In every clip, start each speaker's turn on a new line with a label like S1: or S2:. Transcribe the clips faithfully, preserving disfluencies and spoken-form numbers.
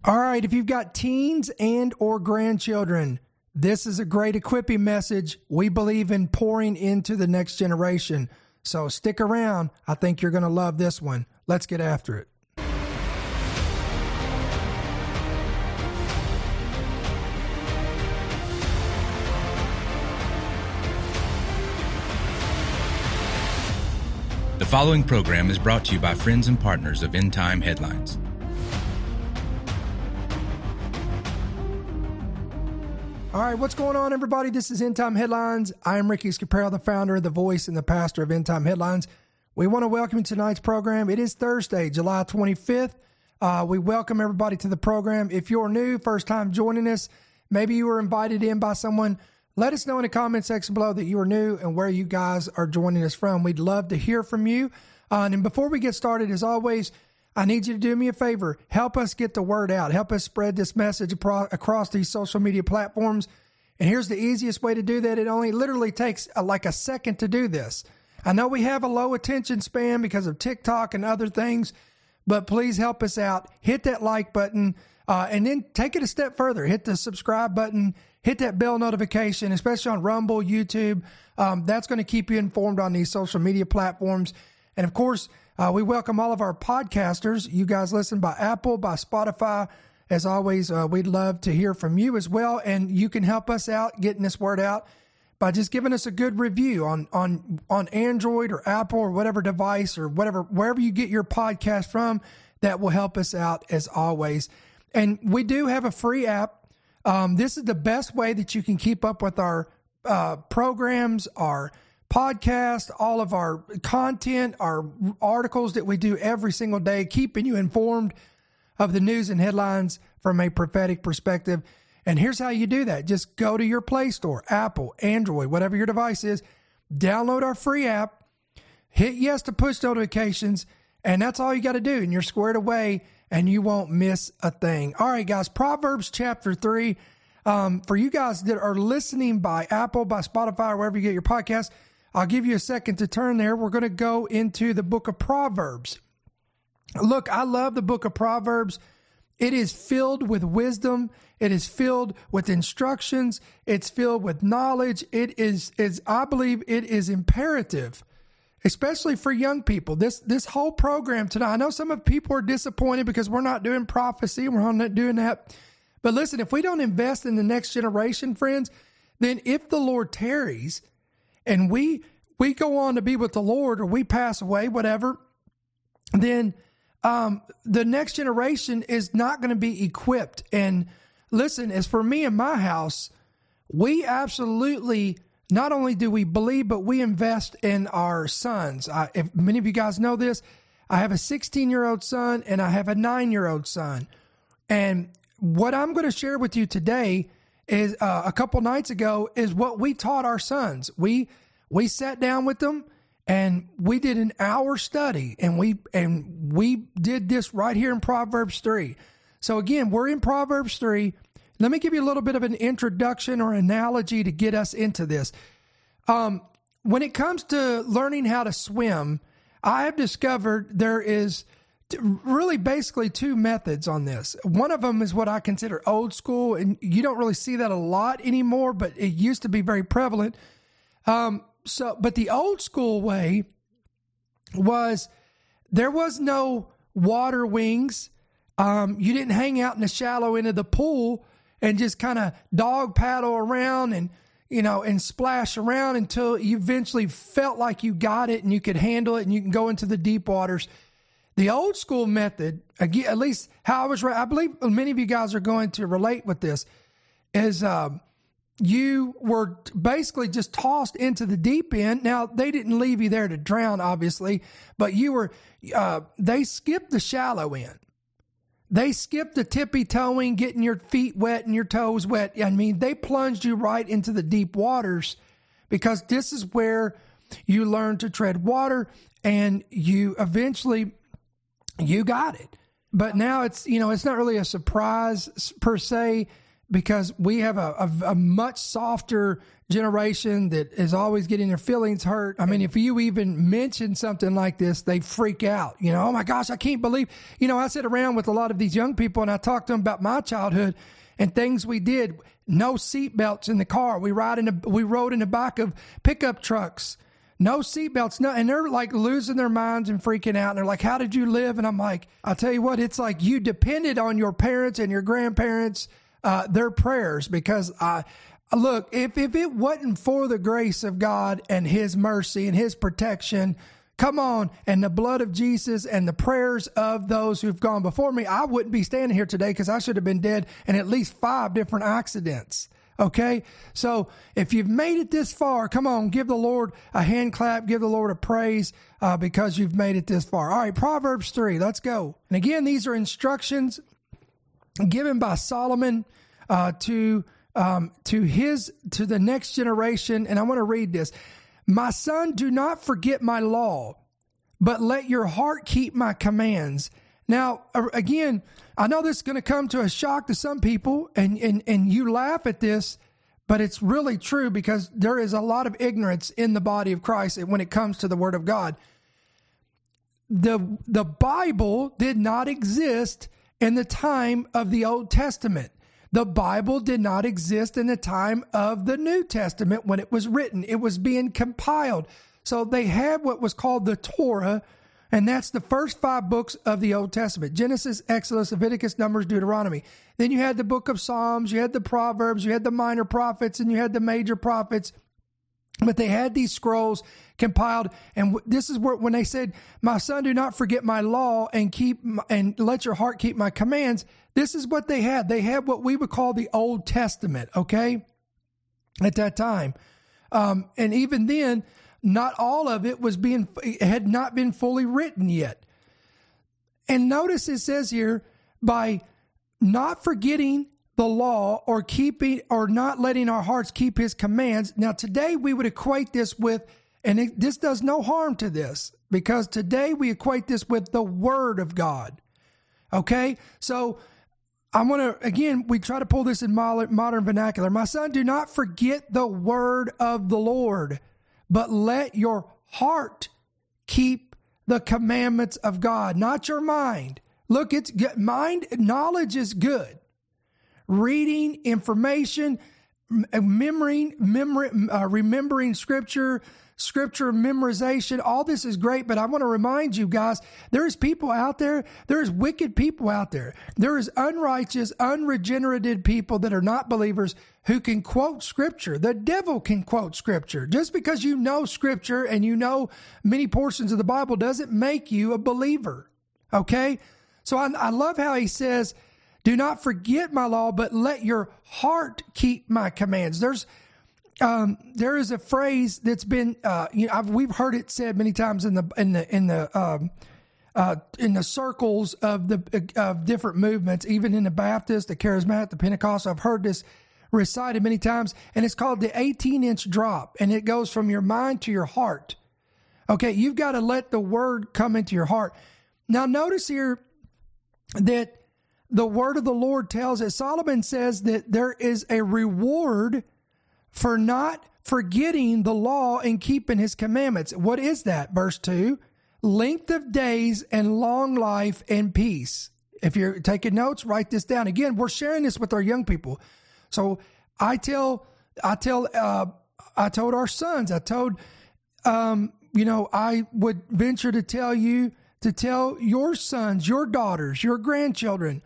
S1: All right, if you've got teens and or grandchildren, this is a great equipping message. We believe in pouring into the next generation. So stick around. I think you're going to love this one. Let's get after it.
S2: The following program is brought to you by friends and partners of End Time Headlines.
S1: All right, what's going on, everybody? This is End Time Headlines. I am Ricky Scaparo, the founder, the voice, and the pastor of End Time Headlines. We want to welcome you to tonight's program. It is Thursday, July twenty-fifth. Uh, we welcome everybody to the program. If you're new, first time joining us, maybe you were invited in by someone, let us know in the comment section below that you are new and where you guys are joining us from. We'd love to hear from you. Uh, and before we get started, as always, I need you to do me a favor. Help us get the word out. Help us spread this message apro- across these social media platforms. And here's the easiest way to do that. It only literally takes a, like a second to do this. I know we have a low attention span because of TikTok and other things, but please help us out. Hit that like button uh, and then take it a step further. Hit the subscribe button. Hit that bell notification, especially on Rumble, YouTube. Um, that's going to keep you informed on these social media platforms. And of course, uh, we welcome all of our podcasters. You guys listen by Apple, by Spotify. As always, uh, we'd love to hear from you as well. And you can help us out getting this word out by just giving us a good review on, on, on Android or Apple or whatever device or whatever, wherever you get your podcast from. That will help us out as always. And we do have a free app. Um, this is the best way that you can keep up with our uh, programs, our podcast, all of our content, our articles that we do every single day, keeping you informed of the news and headlines from a prophetic perspective. And here's how you do that. Just go to your Play Store, Apple, Android, whatever your device is, download our free app, hit yes to push notifications, and that's all you got to do. And you're squared away and you won't miss a thing. All right, guys, Proverbs chapter three. Um, for you guys that are listening by Apple, by Spotify, or wherever you get your podcast, I'll give you a second to turn there. We're going to go into the book of Proverbs. Look, I love the book of Proverbs. It is filled with wisdom. It is filled with instructions. It's filled with knowledge. It is, is I believe it is imperative, especially for young people. This this whole program tonight, I know some of people are disappointed because we're not doing prophecy. We're not doing that. But listen, if we don't invest in the next generation, friends, then if the Lord tarries and we we go on to be with the Lord or we pass away, whatever, then um, the next generation is not going to be equipped. And listen, as for me and my house, we absolutely, not only do we believe, but we invest in our sons. I, if many of you guys know this, I have a sixteen-year-old son and I have a nine-year-old son. And what I'm going to share with you today is uh, a couple nights ago is what we taught our sons. We we sat down with them and we did an hour study, and we and we did this right here in Proverbs three. So again, we're in Proverbs three. Let me give you a little bit of an introduction or analogy to get us into this. Um, when it comes to learning how to swim, I have discovered there is really basically two methods on this. One of them is what I consider old school, and you don't really see that a lot anymore, but it used to be very prevalent. Um, so, but the old school way was there was no water wings. Um, you didn't hang out in the shallow end of the pool and just kind of dog paddle around and, you know, and splash around until you eventually felt like you got it and you could handle it and you can go into the deep waters. The old school method, again, at least how I was, I believe many of you guys are going to relate with this, is um, you were basically just tossed into the deep end. Now, they didn't leave you there to drown, obviously, but you were, uh, they skipped the shallow end. They skipped the tippy toeing, getting your feet wet and your toes wet. I mean, they plunged you right into the deep waters because this is where you learn to tread water and you eventually, you got it. But now it's, you know, it's not really a surprise per se because we have a, a, a much softer generation that is always getting their feelings hurt. I mean, if you even mention something like this, they freak out. You know, oh my gosh, I can't believe, you know, I sit around with a lot of these young people and I talk to them about my childhood and things we did. No seatbelts in the car. We ride in a, we rode in the back of pickup trucks. No seatbelts. No, and they're like losing their minds and freaking out. And they're like, how did you live? And I'm like, I'll tell you what, it's like you depended on your parents and your grandparents, uh, their prayers, because I, look, if, if it wasn't for the grace of God and his mercy and his protection, come on, and the blood of Jesus and the prayers of those who've gone before me, I wouldn't be standing here today, because I should have been dead in at least five different accidents. Okay? So if you've made it this far, come on, give the Lord a hand clap, give the Lord a praise, uh, because you've made it this far. All right, Proverbs three, let's go. And again, these are instructions given by Solomon uh, to um, to his to the next generation. And I want to read this. My son, do not forget my law, but let your heart keep my commands. Now, again, I know this is going to come to a shock to some people, and, and, and you laugh at this, but it's really true, because there is a lot of ignorance in the body of Christ when it comes to the Word of God. The, the Bible did not exist in the time of the Old Testament. The Bible did not exist in the time of the New Testament when it was written. It was being compiled. So they had what was called the Torah, and that's the first five books of the Old Testament: Genesis, Exodus, Leviticus, Numbers, Deuteronomy. Then you had the book of Psalms, you had the Proverbs, you had the minor prophets, and you had the major prophets. But they had these scrolls compiled, and this is where, when they said, my son, do not forget my law and keep my, and let your heart keep my commands. This is what they had. They had what we would call the Old Testament, okay, at that time. Um, and even then, not all of it was being, had not been fully written yet. And notice it says here, by not forgetting the law or keeping or not letting our hearts keep his commands. Now, today we would equate this with, and it, this does no harm to this, because today we equate this with the Word of God. Okay? So I want to, again, we try to pull this in modern vernacular. My son, do not forget the word of the Lord, but let your heart keep the commandments of God, not your mind. Look, it's good. Mind, knowledge is good. Reading, information, remembering, memory, uh, remembering scripture, scripture memorization, all this is great, but I want to remind you guys, there's people out there, there's wicked people out there. There is unrighteous, unregenerated people that are not believers who can quote scripture. The devil can quote scripture. Just because you know scripture and you know many portions of the Bible doesn't make you a believer. Okay? So I, I love how he says, do not forget my law, but let your heart keep my commands. There's Um, there is a phrase that's been, uh, you know, I've, we've heard it said many times in the in the in the um, uh, in the circles of the of different movements, even in the Baptist, the Charismatic, the Pentecostal. I've heard this recited many times, and it's called the eighteen inch drop, and it goes from your mind to your heart. Okay, you've got to let the word come into your heart. Now, notice here that the word of the Lord tells us. Solomon says that there is a reward for not forgetting the law and keeping his commandments. What is that? Verse two, length of days and long life and peace. If you're taking notes, write this down. Again, we're sharing this with our young people. So I tell, I tell, uh, I told our sons, I told, um, you know, I would venture to tell you, to tell your sons, your daughters, your grandchildren.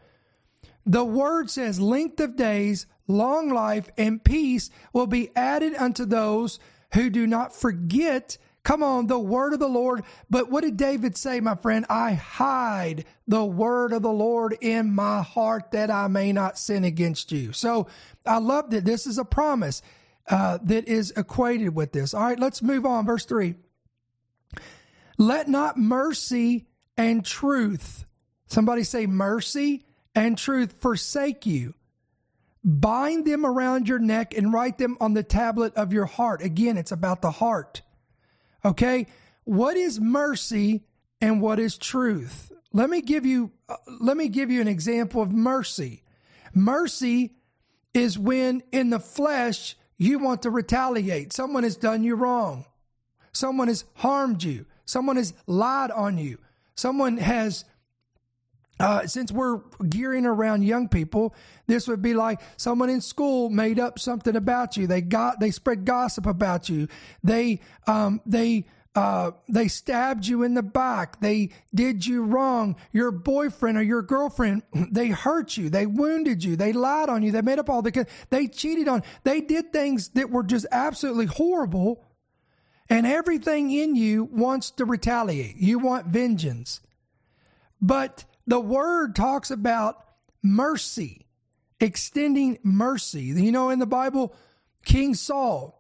S1: The word says length of days, long life, and peace will be added unto those who do not forget, come on, the word of the Lord. But what did David say, my friend? I hide the word of the Lord in my heart that I may not sin against you. So I love that this is a promise uh, that is equated with this. All right, let's move on. Verse three. Let not mercy and truth, somebody say mercy and truth, forsake you. Bind them around your neck and write them on the tablet of your heart. Again, it's about the heart. Okay? What is mercy and what is truth? Let me give you, uh, let me give you an example of mercy. Mercy is when in the flesh you want to retaliate. Someone has done you wrong. Someone has harmed you. Someone has lied on you. Someone has, uh, since we're gearing around young people, this would be like someone in school made up something about you. They got, they spread gossip about you. They, um, they, uh, they stabbed you in the back. They did you wrong. Your boyfriend or your girlfriend, they hurt you. They wounded you. They lied on you. They made up all the, they cheated on, they did things that were just absolutely horrible. And everything in you wants to retaliate. You want vengeance. But the word talks about mercy, extending mercy. You know, in the Bible, King Saul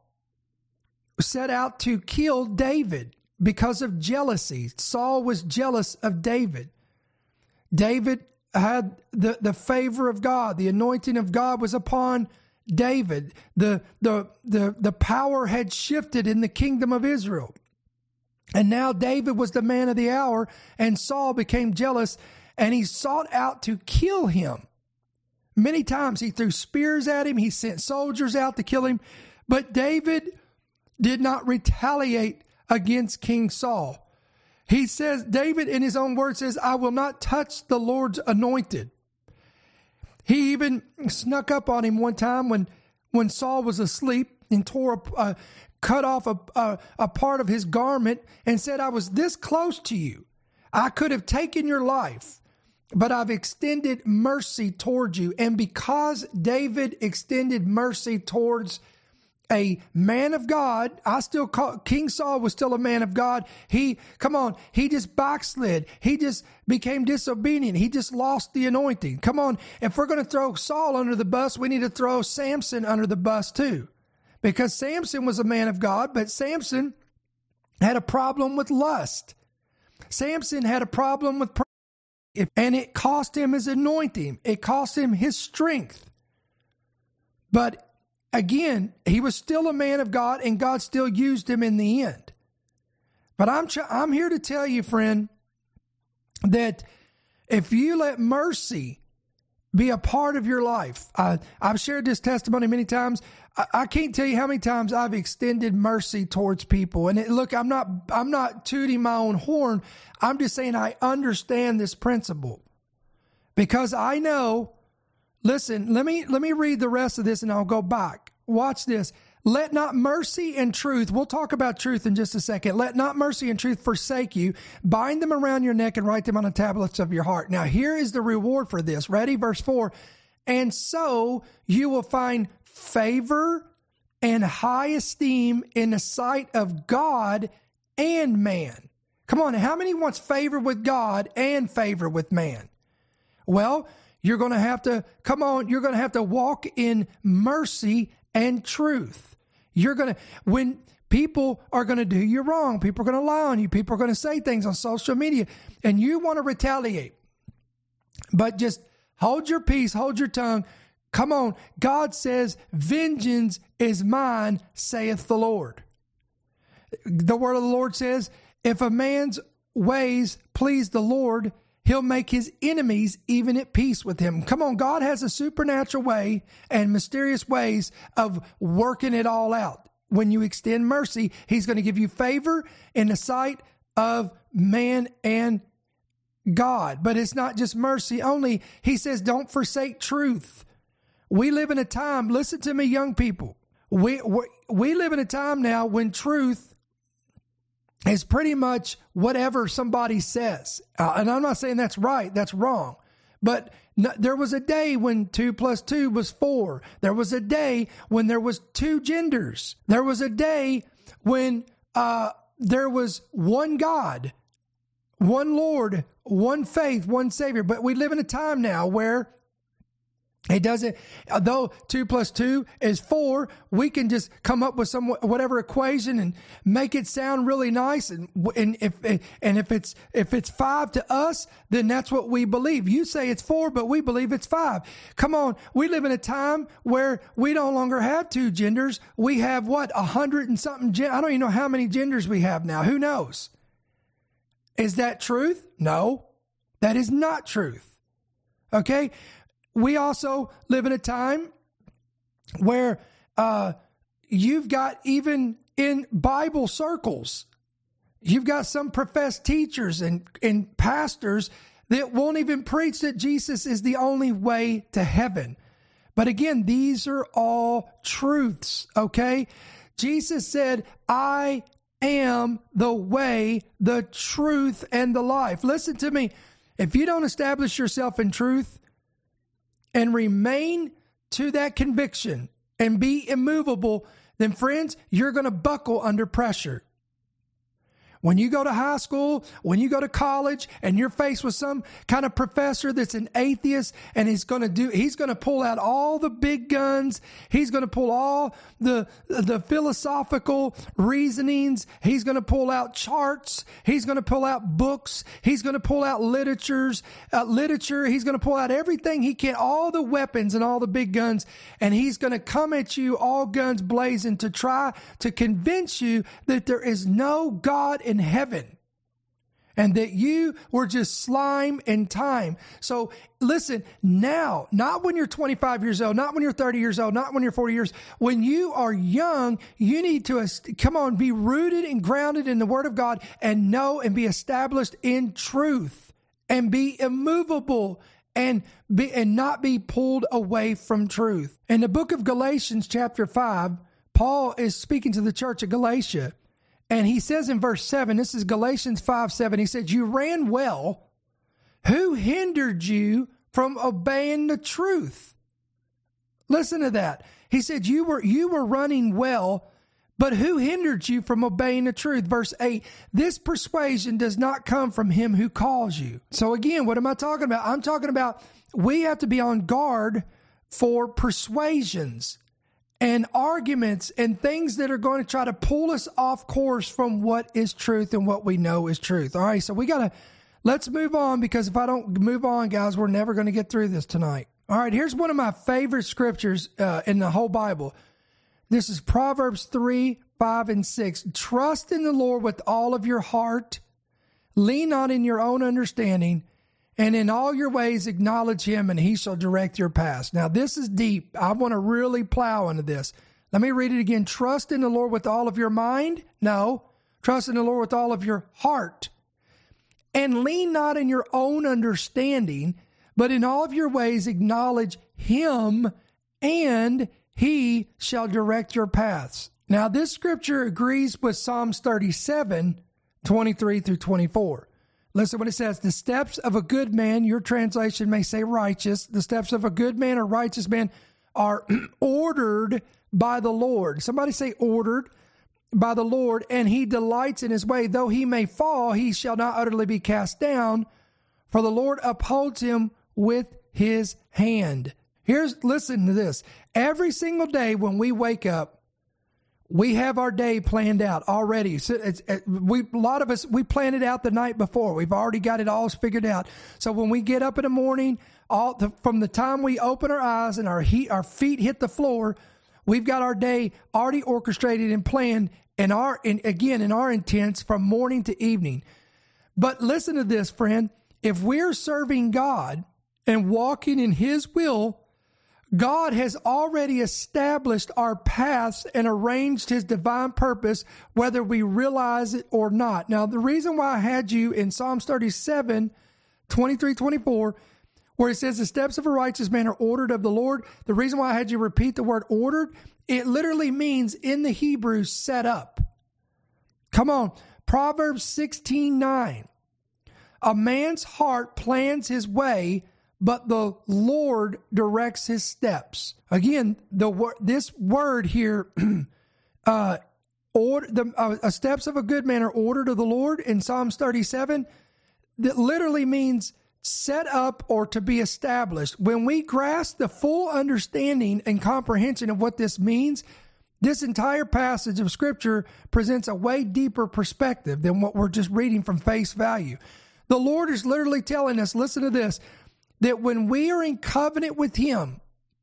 S1: set out to kill David because of jealousy. Saul was jealous of David. David had the, the favor of God. The anointing of God was upon David. The, the, the, the power had shifted in the kingdom of Israel. And now David was the man of the hour, and Saul became jealous, and he sought out to kill him. Many times he threw spears at him. He sent soldiers out to kill him. But David did not retaliate against King Saul. He says, David in his own words says, I will not touch the Lord's anointed. He even snuck up on him one time when, when Saul was asleep and tore a, uh, cut off a, a, a part of his garment and said, I was this close to you. I could have taken your life, but I've extended mercy towards you. And because David extended mercy towards a man of God, I still call, King Saul was still a man of God. He, come on, he just backslid. He just became disobedient. He just lost the anointing. Come on, if we're going to throw Saul under the bus, we need to throw Samson under the bus too. Because Samson was a man of God, but Samson had a problem with lust. Samson had a problem with pride, and it cost him his anointing. It cost him his strength. But again, he was still a man of God, and God still used him in the end. But I'm I'm here to tell you, friend, that if you let mercy be a part of your life, I, I've shared this testimony many times. I, I can't tell you how many times I've extended mercy towards people. And it, look, I'm not I'm not tooting my own horn. I'm just saying I understand this principle because I know. Listen, let me let me read the rest of this and I'll go back. Watch this. Let not mercy and truth, we'll talk about truth in just a second. Let not mercy and truth forsake you. Bind them around your neck and write them on the tablets of your heart. Now, here is the reward for this. Ready? Verse four. And so you will find favor and high esteem in the sight of God and man. Come on, how many wants favor with God and favor with man? Well, you're going to have to, come on, you're going to have to walk in mercy and truth. You're going to, when people are going to do you wrong, people are going to lie on you, people are going to say things on social media, and you want to retaliate. But just hold your peace, hold your tongue. Come on, God says, vengeance is mine, saith the Lord. The word of the Lord says, if a man's ways please the Lord, he'll make his enemies even at peace with him. Come on, God has a supernatural way and mysterious ways of working it all out. When you extend mercy, he's going to give you favor in the sight of man and God. But it's not just mercy only. He says, don't forsake truth. We live in a time, listen to me, young people. We, we, we live in a time now when truth is pretty much whatever somebody says. Uh, and I'm not saying that's right, that's wrong. But no, there was a day when two plus two was four. There was a day when there was two genders. There was a day when uh, there was one God, one Lord, one faith, one Savior. But we live in a time now where it doesn't, though two plus two is four, we can just come up with some, whatever equation and make it sound really nice. And, and if, and if it's, if it's five to us, then that's what we believe. You say it's four, but we believe it's five. Come on. We live in a time where we no longer have two genders. We have what? A hundred and something. Gen- I don't even know how many genders we have now. Who knows? Is that truth? No, that is not truth. Okay. We also live in a time where uh, you've got, even in Bible circles, you've got some professed teachers and, and pastors that won't even preach that Jesus is the only way to heaven. But again, these are all truths, okay? Jesus said, I am the way, the truth, and the life. Listen to me. If you don't establish yourself in truth and remain to that conviction and be immovable, then friends, you're going to buckle under pressure. When you go to high school, when you go to college, and you're faced with some kind of professor that's an atheist, and he's going to do, he's going to pull out all the big guns. He's going to pull all the, the philosophical reasonings. He's going to pull out charts. He's going to pull out books. He's going to pull out literatures, uh, literature. He's going to pull out everything he can, all the weapons and all the big guns. And he's going to come at you all guns blazing to try to convince you that there is no God in heaven, and that you were just slime and time. So listen, now, not when you're twenty-five years old, not when you're thirty years old, not when you're forty years. When you are young, you need to, come on, be rooted and grounded in the Word of God, and know and be established in truth, and be immovable, and be, and not be pulled away from truth. In the book of Galatians chapter five, Paul is speaking to the church of Galatia. And he says in verse seven, this is Galatians five seven, he said, you ran well. Who hindered you from obeying the truth? Listen to that. He said, you were, you were running well, but who hindered you from obeying the truth? Verse eight, this persuasion does not come from him who calls you. So again, what am I talking about? I'm talking about we have to be on guard for persuasions and arguments and things that are going to try to pull us off course from what is truth and what we know is truth. All right, so we got to, let's move on, because if I don't move on, guys, we're never going to get through this tonight. All right, here's one of my favorite scriptures uh, in the whole Bible. This is Proverbs three, five, and six. Trust in the Lord with all of your heart. Lean not in your own understanding. And in all your ways, acknowledge him, and he shall direct your paths. Now, this is deep. I want to really plow into this. Let me read it again. Trust in the Lord with all of your mind. No. Trust in the Lord with all of your heart. And lean not in your own understanding, but in all of your ways, acknowledge him, and he shall direct your paths. Now, this scripture agrees with Psalms thirty-seven, twenty-three through twenty-four. Listen what it says. The steps of a good man, your translation may say righteous. The steps of a good man or righteous man are ordered by the Lord. Somebody say ordered by the Lord, and he delights in his way. Though he may fall, he shall not utterly be cast down, for the Lord upholds him with his hand. Here's, listen to this. Every single day when we wake up, we have our day planned out already. So it's, it, we, a lot of us, we planned it out the night before. We've already got it all figured out. So when we get up in the morning, all the, from the time we open our eyes and our heat, our feet hit the floor, we've got our day already orchestrated and planned, and our, and again, in our intents from morning to evening. But listen to this, friend. If we're serving God and walking in his will, God has already established our paths and arranged his divine purpose, whether we realize it or not. Now, the reason why I had you in Psalms thirty-seven, twenty-three, twenty-four, where it says the steps of a righteous man are ordered of the Lord, the reason why I had you repeat the word ordered, it literally means in the Hebrew set up. Come on. Proverbs sixteen nine. A man's heart plans his way, but the Lord directs his steps. Again, the word, this word here, uh, order, the uh, steps of a good man are ordered of the Lord in Psalms thirty-seven. That literally means set up or to be established. When we grasp the full understanding and comprehension of what this means, this entire passage of Scripture presents a way deeper perspective than what we're just reading from face value. The Lord is literally telling us, listen to this, that when we are in covenant with him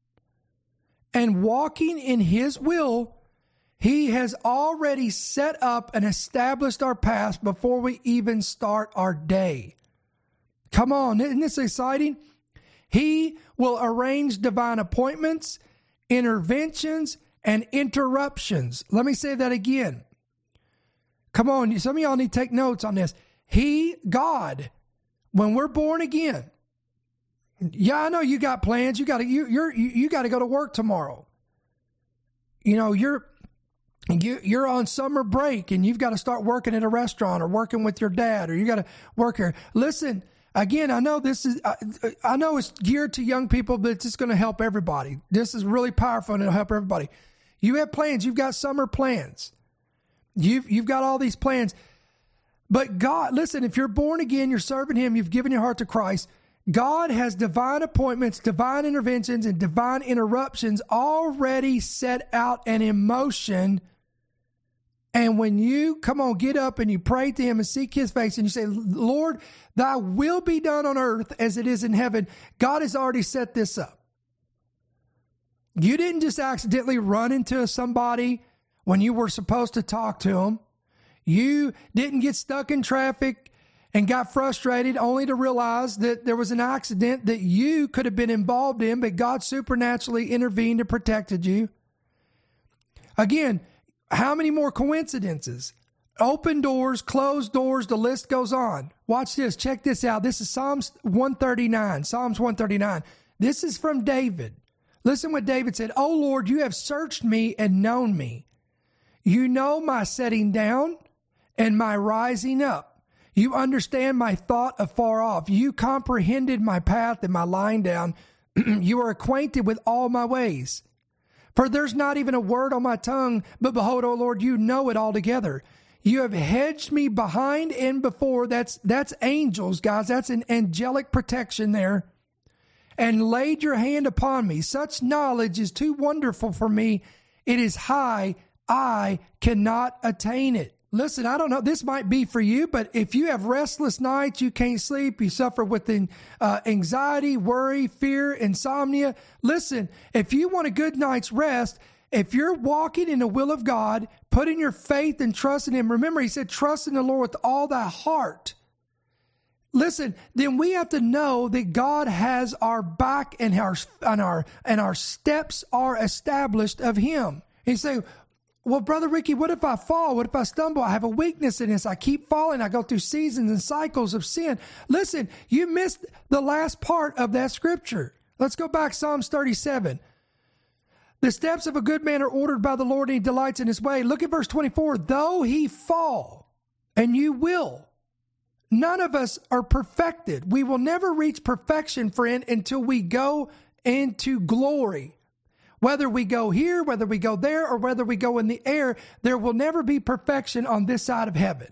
S1: and walking in his will, he has already set up and established our paths before we even start our day. Come on, isn't this exciting? He will arrange divine appointments interventions, and interruptions. Let me say that again. Come on, some of y'all need to take notes on this. He, God, when we're born again, yeah, I know you got plans. You got to you you're you, you got to go to work tomorrow. You know, you're you you're on summer break and you've got to start working at a restaurant or working with your dad, or you got to work here. Listen, again, I know this is I, I know it's geared to young people, but it's just going to help everybody. This is really powerful and it'll help everybody. You have plans. You've got summer plans. You've you've got all these plans. But God, listen, if you're born again, you're serving Him, you've given your heart to Christ, God has divine appointments, divine interventions, and divine interruptions already set out and in motion. And when you, come on, get up and you pray to Him and seek His face and you say, Lord, thy will be done on earth as it is in heaven, God has already set this up. You didn't just accidentally run into somebody when you were supposed to talk to them. You didn't get stuck in traffic and got frustrated only to realize that there was an accident that you could have been involved in, but God supernaturally intervened and protected you. Again, how many more coincidences? Open doors, closed doors, the list goes on. Watch this. Check this out. This is Psalms one thirty-nine. Psalms one thirty-nine. This is from David. Listen what David said. "O Lord, you have searched me and known me. You know my setting down and my rising up. You understand my thought afar off. You comprehended my path and my lying down. You are acquainted with all my ways. For there's not even a word on my tongue, but behold, O Lord, you know it altogether. You have hedged me behind and before." That's, that's angels, guys. That's an angelic protection there. "And laid your hand upon me. Such knowledge is too wonderful for me. It is high. I cannot attain it." Listen, I don't know. This might be for you, but if you have restless nights, you can't sleep, you suffer with uh, anxiety, worry, fear, insomnia. Listen, if you want a good night's rest, if you're walking in the will of God, putting your faith and trust in Him. Remember, He said, trust in the Lord with all thy heart. Listen, then we have to know that God has our back and our, and our, and our steps are established of Him. He said, well, Brother Ricky, what if I fall? What if I stumble? I have a weakness in this. I keep falling. I go through seasons and cycles of sin. Listen, you missed the last part of that scripture. Let's go back. Psalms thirty-seven. "The steps of a good man are ordered by the Lord, and He delights in His way." Look at verse twenty-four. "Though he fall," and you will. None of us are perfected. We will never reach perfection, friend, until we go into glory. Whether we go here, whether we go there, or whether we go in the air, there will never be perfection on this side of heaven.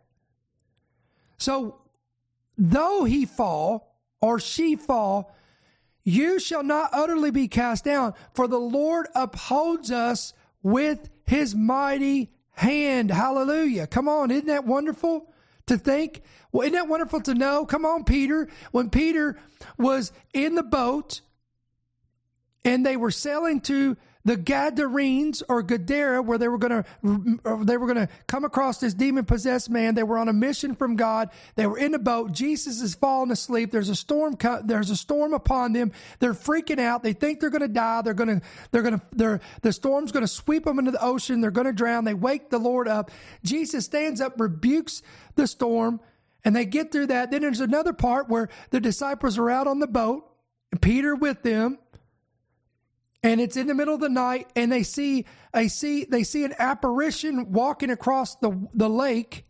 S1: So, though he fall or she fall, you shall not utterly be cast down, for the Lord upholds us with His mighty hand. Hallelujah. Come on, isn't that wonderful to think? Well, isn't that wonderful to know? Come on, Peter. When Peter was in the boat, and they were sailing to the Gadarenes or Gadara, where they were going to they were going to come across this demon-possessed man. They were on a mission from God. They were in the boat. Jesus is falling asleep. There's a storm. There's a storm upon them. They're freaking out. They think they're going to die. They're going to. They're going to. They're the storm's going to sweep them into the ocean. They're going to drown. They wake the Lord up. Jesus stands up, rebukes the storm, and they get through that. Then there's another part where the disciples are out on the boat, and Peter with them. And it's in the middle of the night, and they see a see they see an apparition walking across the, the lake.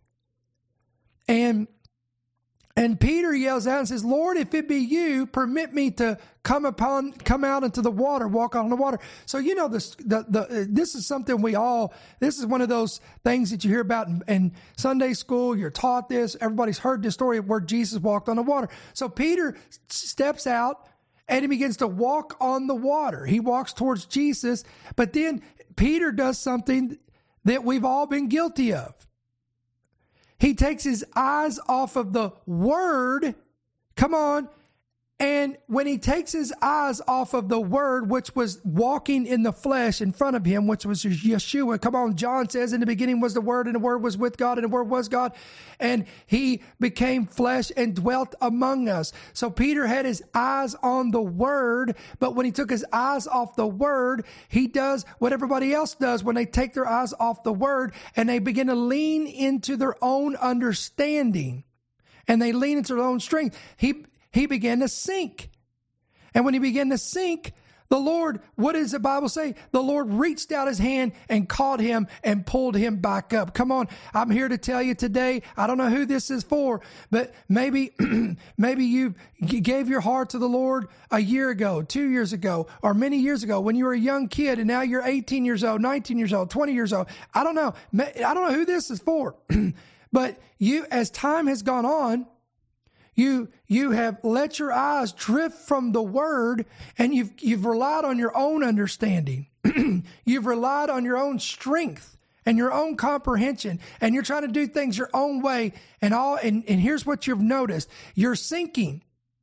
S1: And and Peter yells out and says, "Lord, if it be you, permit me to come upon come out into the water, walk on the water." So you know this the, the this is something we all this is one of those things that you hear about in, in Sunday school. You're taught this. Everybody's heard this story of where Jesus walked on the water. So Peter steps out. And he begins to walk on the water. He walks towards Jesus. But then Peter does something that we've all been guilty of. He takes his eyes off of the word, come on, And when he takes his eyes off of the word, which was walking in the flesh in front of him, which was Yeshua. Come on, John says in the beginning was the word, and the word was with God, and the word was God. And he became flesh and dwelt among us. So Peter had his eyes on the word, but when he took his eyes off the word, he does what everybody else does when they take their eyes off the word and they begin to lean into their own understanding and they lean into their own strength. He He began to sink. And when he began to sink, the Lord, what does the Bible say? The Lord reached out his hand and caught him and pulled him back up. Come on, I'm here to tell you today, I don't know who this is for, but maybe, maybe you gave your heart to the Lord a year ago, two years ago, or many years ago when you were a young kid and now you're eighteen years old, nineteen years old, twenty years old. I don't know. I don't know who this is for, but you, as time has gone on, You you have let your eyes drift from the word, and you've you've relied on your own understanding. You've relied on your own strength and your own comprehension, and you're trying to do things your own way. And all and, and here's what you've noticed: you're sinking.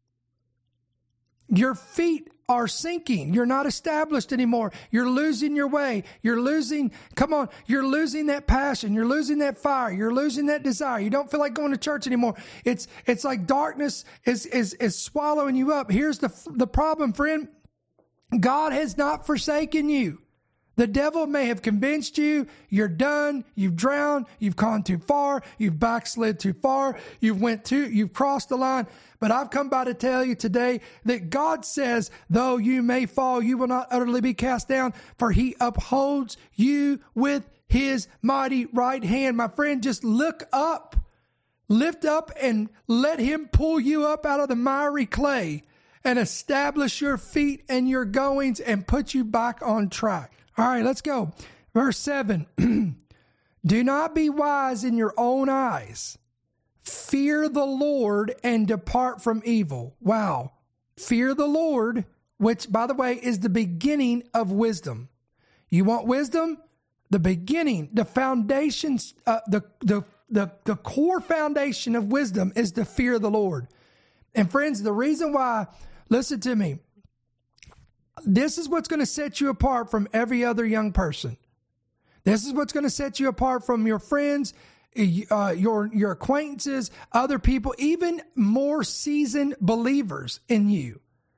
S1: Your feet are sinking. You're not established anymore. You're losing your way. You're losing, come on, you're losing that passion. You're losing that fire. You're losing that desire. You don't feel like going to church anymore. It's it's like darkness is is is swallowing you up. Here's the the problem, friend. God has not forsaken you. The devil may have convinced you you're done, you've drowned, you've gone too far, you've backslid too far, you've went too, you've crossed the line. But I've come by to tell you today that God says, though you may fall, you will not utterly be cast down, for he upholds you with his mighty right hand. My friend, just look up, lift up, and let him pull you up out of the miry clay and establish your feet and your goings and put you back on track. All right, let's go. Verse seven. Do not be wise in your own eyes. Fear the Lord and depart from evil. Wow. Fear the Lord, which, by the way, is the beginning of wisdom. You want wisdom? The beginning, the foundations, uh, the, the, the, the core foundation of wisdom is to fear the Lord. And friends, the reason why, listen to me, this is what's going to set you apart from every other young person. This is what's going to set you apart from your friends, uh, your your acquaintances, other people, even more seasoned believers in you.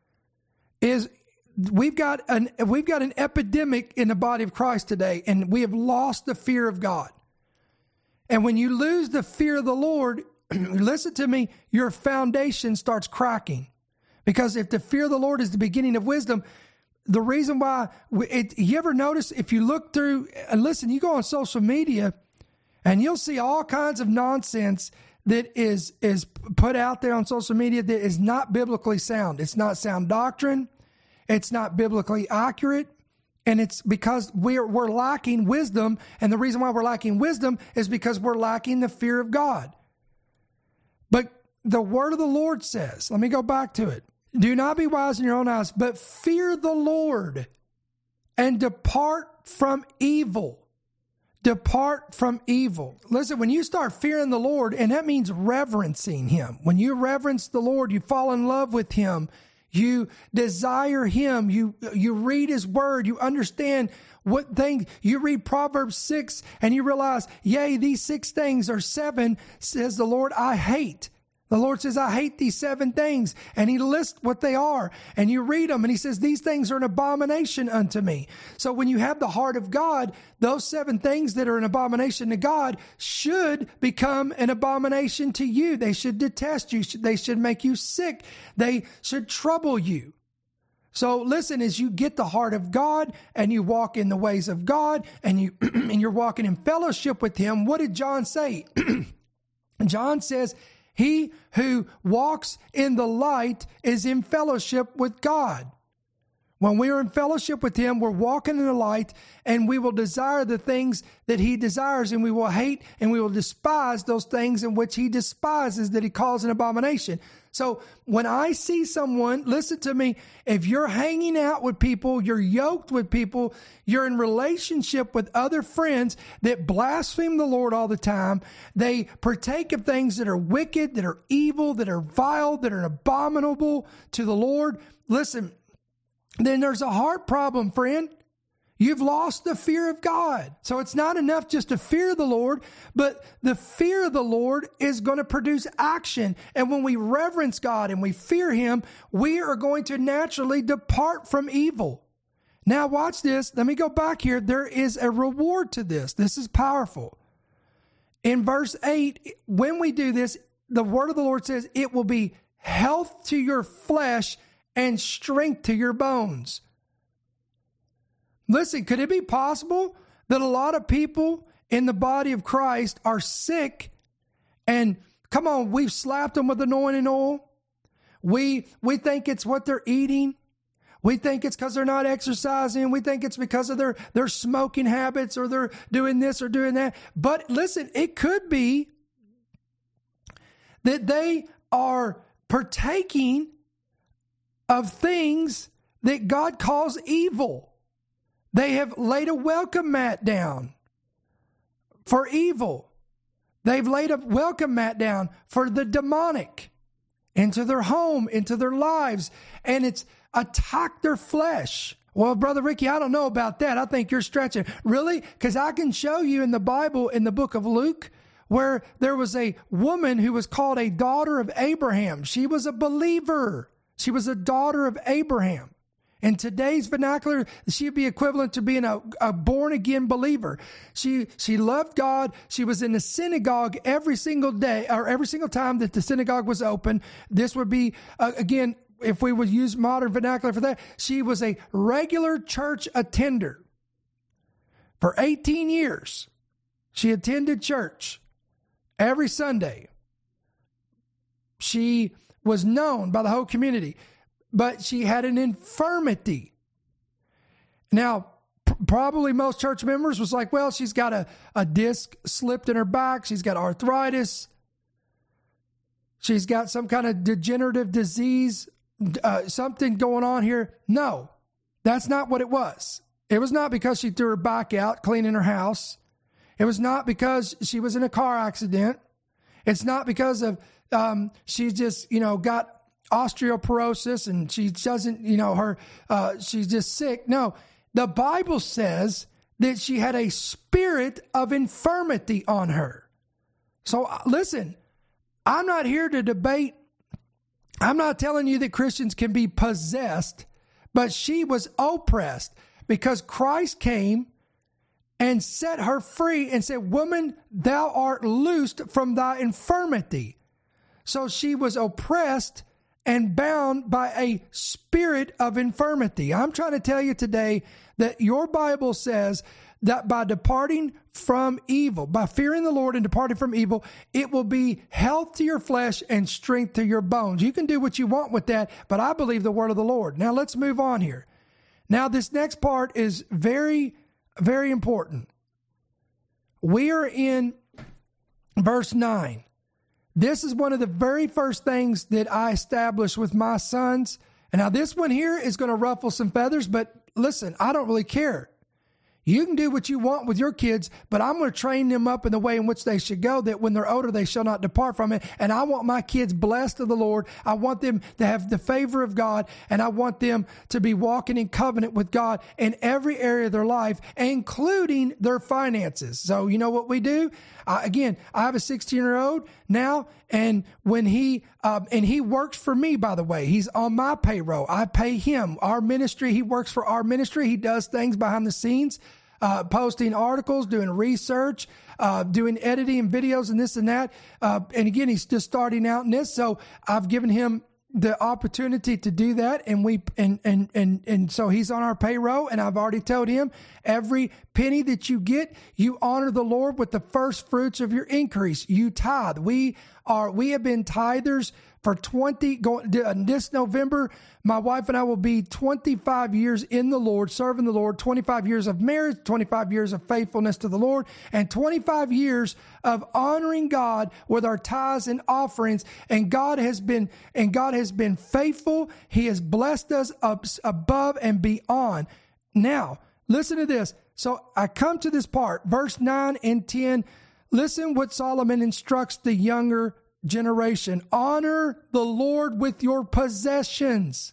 S1: Is we've got an we've got an epidemic in the body of Christ today, and we have lost the fear of God. And when you lose the fear of the Lord, listen to me, your foundation starts cracking. Because if the fear of the Lord is the beginning of wisdom, the reason why, it, you ever notice if you look through, and listen, you go on social media and you'll see all kinds of nonsense that is, is put out there on social media that is not biblically sound. It's not sound doctrine. It's not biblically accurate. And it's because we're, we're lacking wisdom. And the reason why we're lacking wisdom is because we're lacking the fear of God. But the word of the Lord says, let me go back to it. Do not be wise in your own eyes, but fear the Lord and depart from evil. Depart from evil. Listen, when you start fearing the Lord, and that means reverencing him. When you reverence the Lord, you fall in love with him. You desire him. You, you read his word. You understand what things. You read Proverbs six and you realize, yea, these six things are seven, says the Lord, I hate. The Lord says, I hate these seven things. And he lists what they are. And you read them and he says, these things are an abomination unto me. So when you have the heart of God, those seven things that are an abomination to God should become an abomination to you. They should detest you. They should make you sick. They should trouble you. So listen, as you get the heart of God and you walk in the ways of God and you and you're walking in fellowship with him, what did John say? John says, he who walks in the light is in fellowship with God. When we are in fellowship with him, we're walking in the light, and we will desire the things that he desires, and we will hate and we will despise those things in which he despises, that he calls an abomination. So when I see someone, listen to me, if you're hanging out with people, you're yoked with people, you're in relationship with other friends that blaspheme the Lord all the time, they partake of things that are wicked, that are evil, that are vile, that are abominable to the Lord, listen, then there's a heart problem, friend. You've lost the fear of God. So it's not enough just to fear the Lord, but the fear of the Lord is going to produce action. And when we reverence God and we fear him, we are going to naturally depart from evil. Now watch this. Let me go back here. There is a reward to this. This is powerful. In verse eight, when we do this, the word of the Lord says it will be health to your flesh and strength to your bones. Listen, could it be possible that a lot of people in the body of Christ are sick, and come on, we've slapped them with anointing oil. We, we think it's what they're eating. We think it's because they're not exercising. We think it's because of their, their smoking habits, or they're doing this or doing that. But listen, it could be that they are partaking of things that God calls evil. They have laid a welcome mat down for evil. They've laid a welcome mat down for the demonic into their home, into their lives, and it's attacked their flesh. Well, Brother Ricky, I don't know about that. I think you're stretching. Really? Because I can show you in the Bible, in the book of Luke, where there was a woman who was called a daughter of Abraham. She was a believer. She was a daughter of Abraham. In today's vernacular, she'd be equivalent to being a, a born-again believer. She she loved God. She was in the synagogue every single day, or every single time that the synagogue was open. This would be, uh, again, if we would use modern vernacular for that, she was a regular church attender. For eighteen years, she attended church every Sunday. She was known by the whole community, but she had an infirmity. Now, p- probably most church members was like, well, she's got a, a disc slipped in her back. She's got arthritis. She's got some kind of degenerative disease, uh, something going on here. No, that's not what it was. It was not because she threw her back out cleaning her house. It was not because she was in a car accident. It's not because of um, she just, you know, got osteoporosis and she doesn't, you know, her, uh, she's just sick. No, the Bible says that she had a spirit of infirmity on her. So uh, listen, I'm not here to debate. I'm not telling you that Christians can be possessed, but she was oppressed because Christ came and set her free and said, woman, thou art loosed from thy infirmity. So she was oppressed and bound by a spirit of infirmity. I'm trying to tell you today that your Bible says that by departing from evil, by fearing the Lord and departing from evil, it will be health to your flesh and strength to your bones. You can do what you want with that, but I believe the word of the Lord. Now let's move on here. Now this next part is very, very important. We are in verse nine. This is one of the very first things that I established with my sons. And now this one here is going to ruffle some feathers, but listen, I don't really care. You can do what you want with your kids, but I'm going to train them up in the way in which they should go, that when they're older, they shall not depart from it. And I want my kids blessed of the Lord. I want them to have the favor of God, and I want them to be walking in covenant with God in every area of their life, including their finances. So you know what we do? Uh, again, I have a sixteen-year-old now, and when he uh, and he works for me, by the way. He's on my payroll. I pay him. Our ministry, he works for our ministry. He does things behind the scenes, uh, posting articles, doing research, uh, doing editing videos and this and that. Uh, and again, he's just starting out in this. So I've given him the opportunity to do that, and we and and and and so he's on our payroll, and I've already told him every penny that you get, you honor the Lord with the first fruits of your increase. You tithe. We are we have been tithers for twenty, going, this November, my wife and I will be twenty-five years in the Lord, serving the Lord, twenty-five years of marriage, twenty-five years of faithfulness to the Lord, and twenty-five years of honoring God with our tithes and offerings. And God has been, and God has been faithful. He has blessed us up above and beyond. Now, listen to this. So I come to this part, verse nine and ten. Listen what Solomon instructs the younger generation. Honor the Lord with your possessions.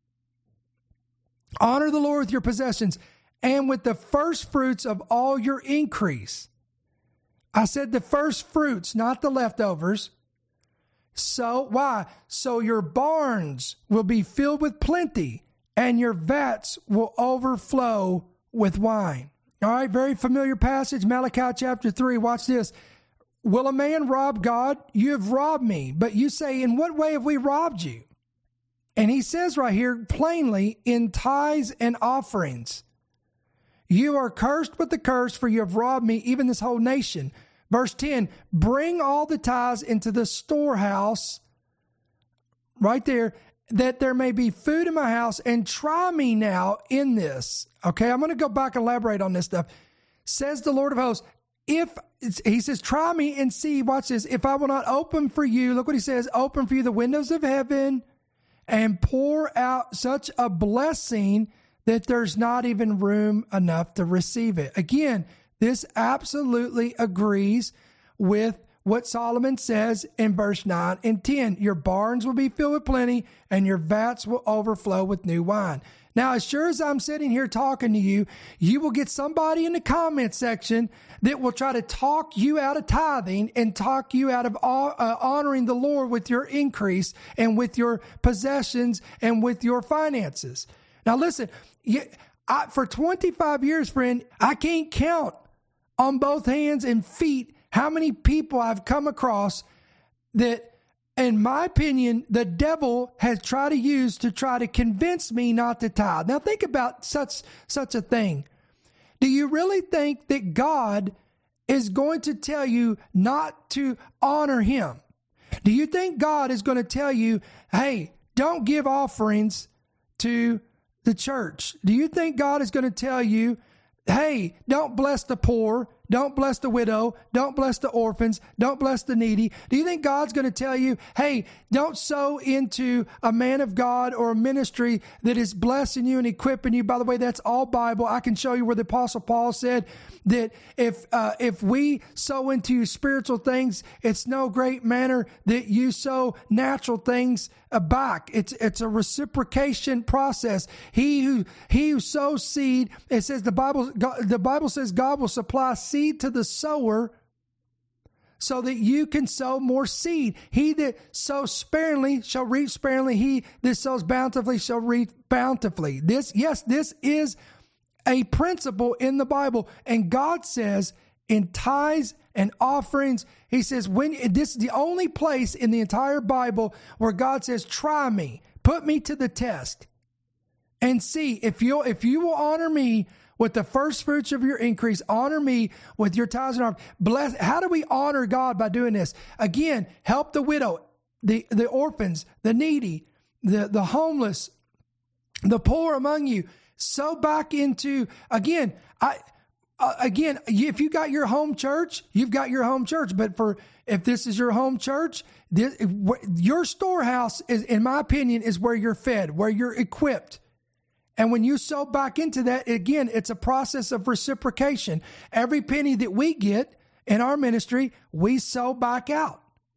S1: Honor the Lord with your possessions and with the first fruits of all your increase. I said the first fruits, not the leftovers. So why? So your barns will be filled with plenty and your vats will overflow with wine. All right, very familiar passage, Malachi chapter three. Watch this. Will a man rob God? You have robbed me. But you say, in what way have we robbed you? And he says right here plainly, in tithes and offerings. You are cursed with the curse, for you have robbed me, even this whole nation. Verse ten, bring all the tithes into the storehouse, right there, that there may be food in my house, and try me now in this. Okay, I'm going to go back and elaborate on this stuff. Says the Lord of hosts, if, he says, try me and see, watch this, if I will not open for you, look what he says, open for you the windows of heaven and pour out such a blessing that there's not even room enough to receive it. Again, this absolutely agrees with what Solomon says in verse nine and ten. Your barns will be filled with plenty and your vats will overflow with new wine. Now, as sure as I'm sitting here talking to you, you will get somebody in the comment section that will try to talk you out of tithing and talk you out of uh, honoring the Lord with your increase and with your possessions and with your finances. Now, listen, you, I, for twenty-five years, friend, I can't count on both hands and feet how many people I've come across that, in my opinion, the devil has tried to use to try to convince me not to tithe. Now think about such such a thing. Do you really think that God is going to tell you not to honor him? Do you think God is going to tell you, hey, don't give offerings to the church? Do you think God is going to tell you, hey, don't bless the poor, don't bless the widow, don't bless the orphans, don't bless the needy? Do you think God's going to tell you, hey, don't sow into a man of God or a ministry that is blessing you and equipping you? By the way, that's all Bible. I can show you where the Apostle Paul said that if uh, if we sow into spiritual things, it's no great manner that you sow natural things back. It's it's a reciprocation process. He who he who sows seed, it says the Bible God, the Bible says God will supply seed to the sower so that you can sow more seed. He that sows sparingly shall reap sparingly. He that sows bountifully shall reap bountifully. This, yes, this is a principle in the Bible. And God says in tithes and offerings, he says, when this is the only place in the entire Bible where God says, try me, put me to the test and see if you if you will honor me with the first fruits of your increase, honor me with your tithes and offerings. Bless. How do we honor God by doing this? Again, help the widow, the, the orphans, the needy, the, the homeless, the poor among you. Sow back into, again, I, uh, again, if you got your home church, you've got your home church. But for if this is your home church, this, your storehouse is, in my opinion, is where you're fed, where you're equipped. And when you sow back into that, again, it's a process of reciprocation. Every penny that we get in our ministry, we sow back out.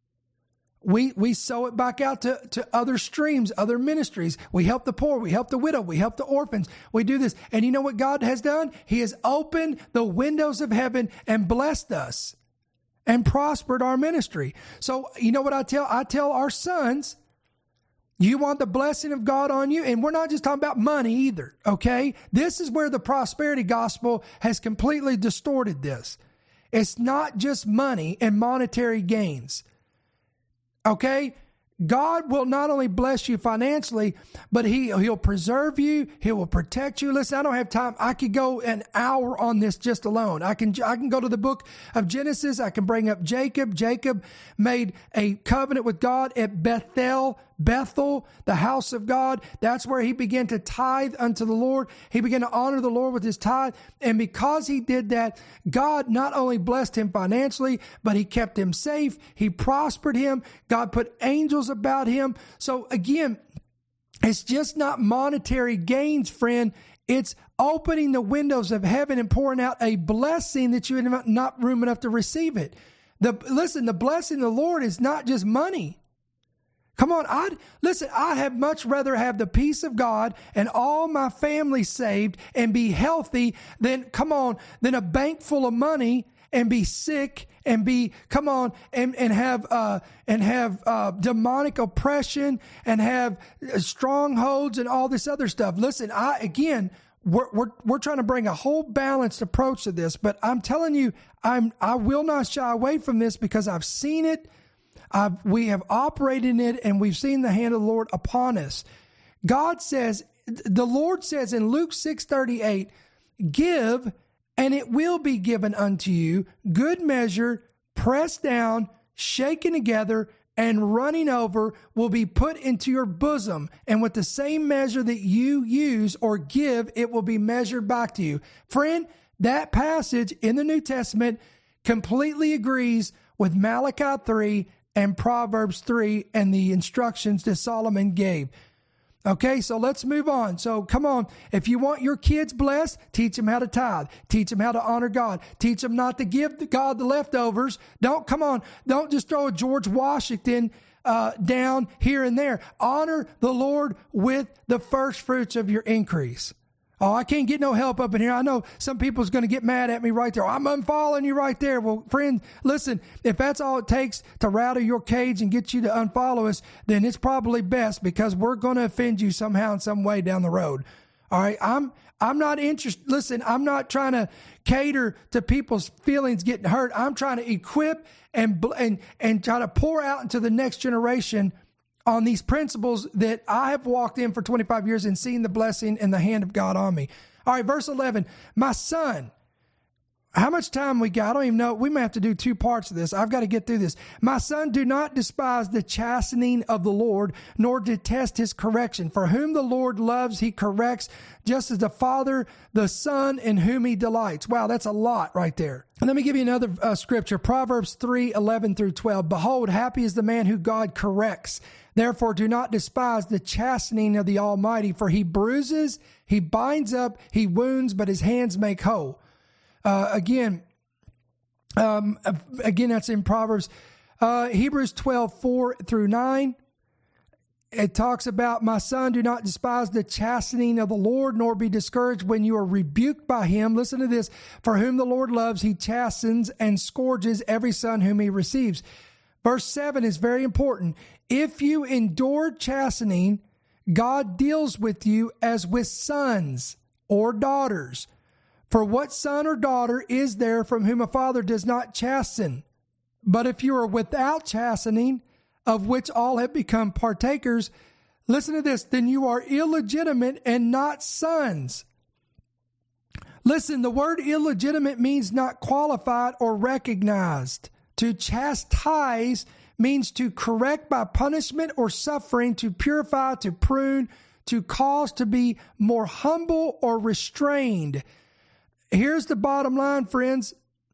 S1: We we sow it back out to, to other streams, other ministries. We help the poor. We help the widow. We help the orphans. We do this. And you know what God has done? He has opened the windows of heaven and blessed us and prospered our ministry. So you know what I tell? I tell our sons, you want the blessing of God on you? And we're not just talking about money either, okay? This is where the prosperity gospel has completely distorted this. It's not just money and monetary gains, okay? God will not only bless you financially, but he, he'll preserve you. He will protect you. Listen, I don't have time. I could go an hour on this just alone. I can, I can go to the book of Genesis. I can bring up Jacob. Jacob made a covenant with God at Bethel, Bethel, the house of God. That's where he began to tithe unto the Lord. He began to honor the Lord with his tithe. And because he did that, God not only blessed him financially, but he kept him safe. He prospered him. God put angels about him. So again, it's just not monetary gains, friend. It's opening the windows of heaven and pouring out a blessing that you have not room enough to receive it. The, listen, the blessing of the Lord is not just money. Come on, I'd listen, I'd have much rather have the peace of God and all my family saved and be healthy than, come on, than a bank full of money and be sick and be, come on, and, and have, uh, and have, uh, demonic oppression and have strongholds and all this other stuff. Listen, I, again, we're, we're, we're trying to bring a whole balanced approach to this, but I'm telling you, I'm, I will not shy away from this because I've seen it. I've, we have operated in it and we've seen the hand of the Lord upon us. God says, the Lord says in Luke six thirty-eight, give and it will be given unto you, good measure, pressed down, shaken together, and running over will be put into your bosom. And with the same measure that you use or give, it will be measured back to you. Friend, that passage in the New Testament completely agrees with Malachi three and Proverbs three and the instructions that Solomon gave. Okay, so let's move on. So come on. If you want your kids blessed, teach them how to tithe. Teach them how to honor God. Teach them not to give God the leftovers. Don't, come on, don't just throw a George Washington uh, down here and there. Honor the Lord with the first fruits of your increase. Oh, I can't get no help up in here. I know some people's going to get mad at me right there. I'm unfollowing you right there. Well, friend, listen, if that's all it takes to rattle your cage and get you to unfollow us, then it's probably best because we're going to offend you somehow in some way down the road. All right. I'm, I'm not interested. Listen, I'm not trying to cater to people's feelings getting hurt. I'm trying to equip and, and, and try to pour out into the next generation on these principles that I have walked in for twenty-five years and seen the blessing and the hand of God on me. All right, verse eleven, my son, how much time we got? I don't even know. We may have to do two parts of this. I've got to get through this. My son, do not despise the chastening of the Lord, nor detest his correction. For whom the Lord loves, he corrects, just as the Father, the Son, in whom he delights. Wow, that's a lot right there. And let me give you another uh, scripture, Proverbs three, eleven through twelve. Behold, happy is the man who God corrects. Therefore, do not despise the chastening of the Almighty, for he bruises, he binds up, he wounds, but his hands make whole. Uh, again, um, again, that's in Proverbs, uh, Hebrews twelve, four through nine. It talks about, my son, do not despise the chastening of the Lord, nor be discouraged when you are rebuked by him. Listen to this. For whom the Lord loves, he chastens and scourges every son whom he receives. Verse seven is very important. If you endure chastening, God deals with you as with sons or daughters. For what son or daughter is there from whom a father does not chasten? But if you are without chastening, of which all have become partakers, listen to this, then you are illegitimate and not sons. Listen, the word illegitimate means not qualified or recognized. To chastise means to correct by punishment or suffering, to purify, to prune, to cause to be more humble or restrained. Here's the bottom line, friends.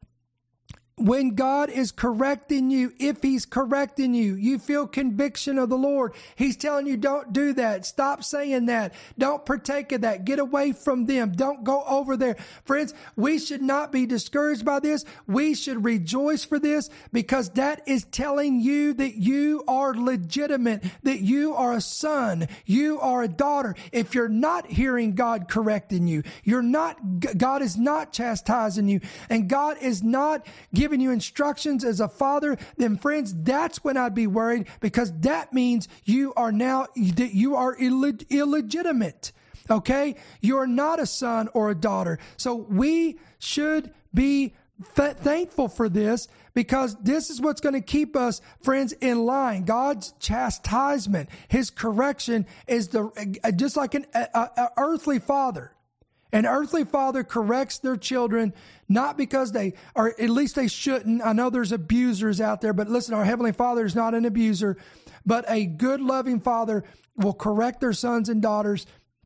S1: When God is correcting you, if he's correcting you, you feel conviction of the Lord. He's telling you, don't do that. Stop saying that. Don't partake of that. Get away from them. Don't go over there. Friends, we should not be discouraged by this. We should rejoice for this because that is telling you that you are legitimate, that you are a son, you are a daughter. If you're not hearing God correcting you, you're not, God is not chastising you, and God is not giving you instructions as a father, then friends, that's when I'd be worried, because that means you are now, that you are illeg- illegitimate. Okay? You're not a son or a daughter. So we should be th- thankful for this, because this is what's going to keep us, friends, in line. God's chastisement, his correction is the just like an a, a earthly father. An earthly father corrects their children, not because they, or at least they shouldn't. I know there's abusers out there, but listen, our Heavenly Father is not an abuser, but a good, loving father will correct their sons and daughters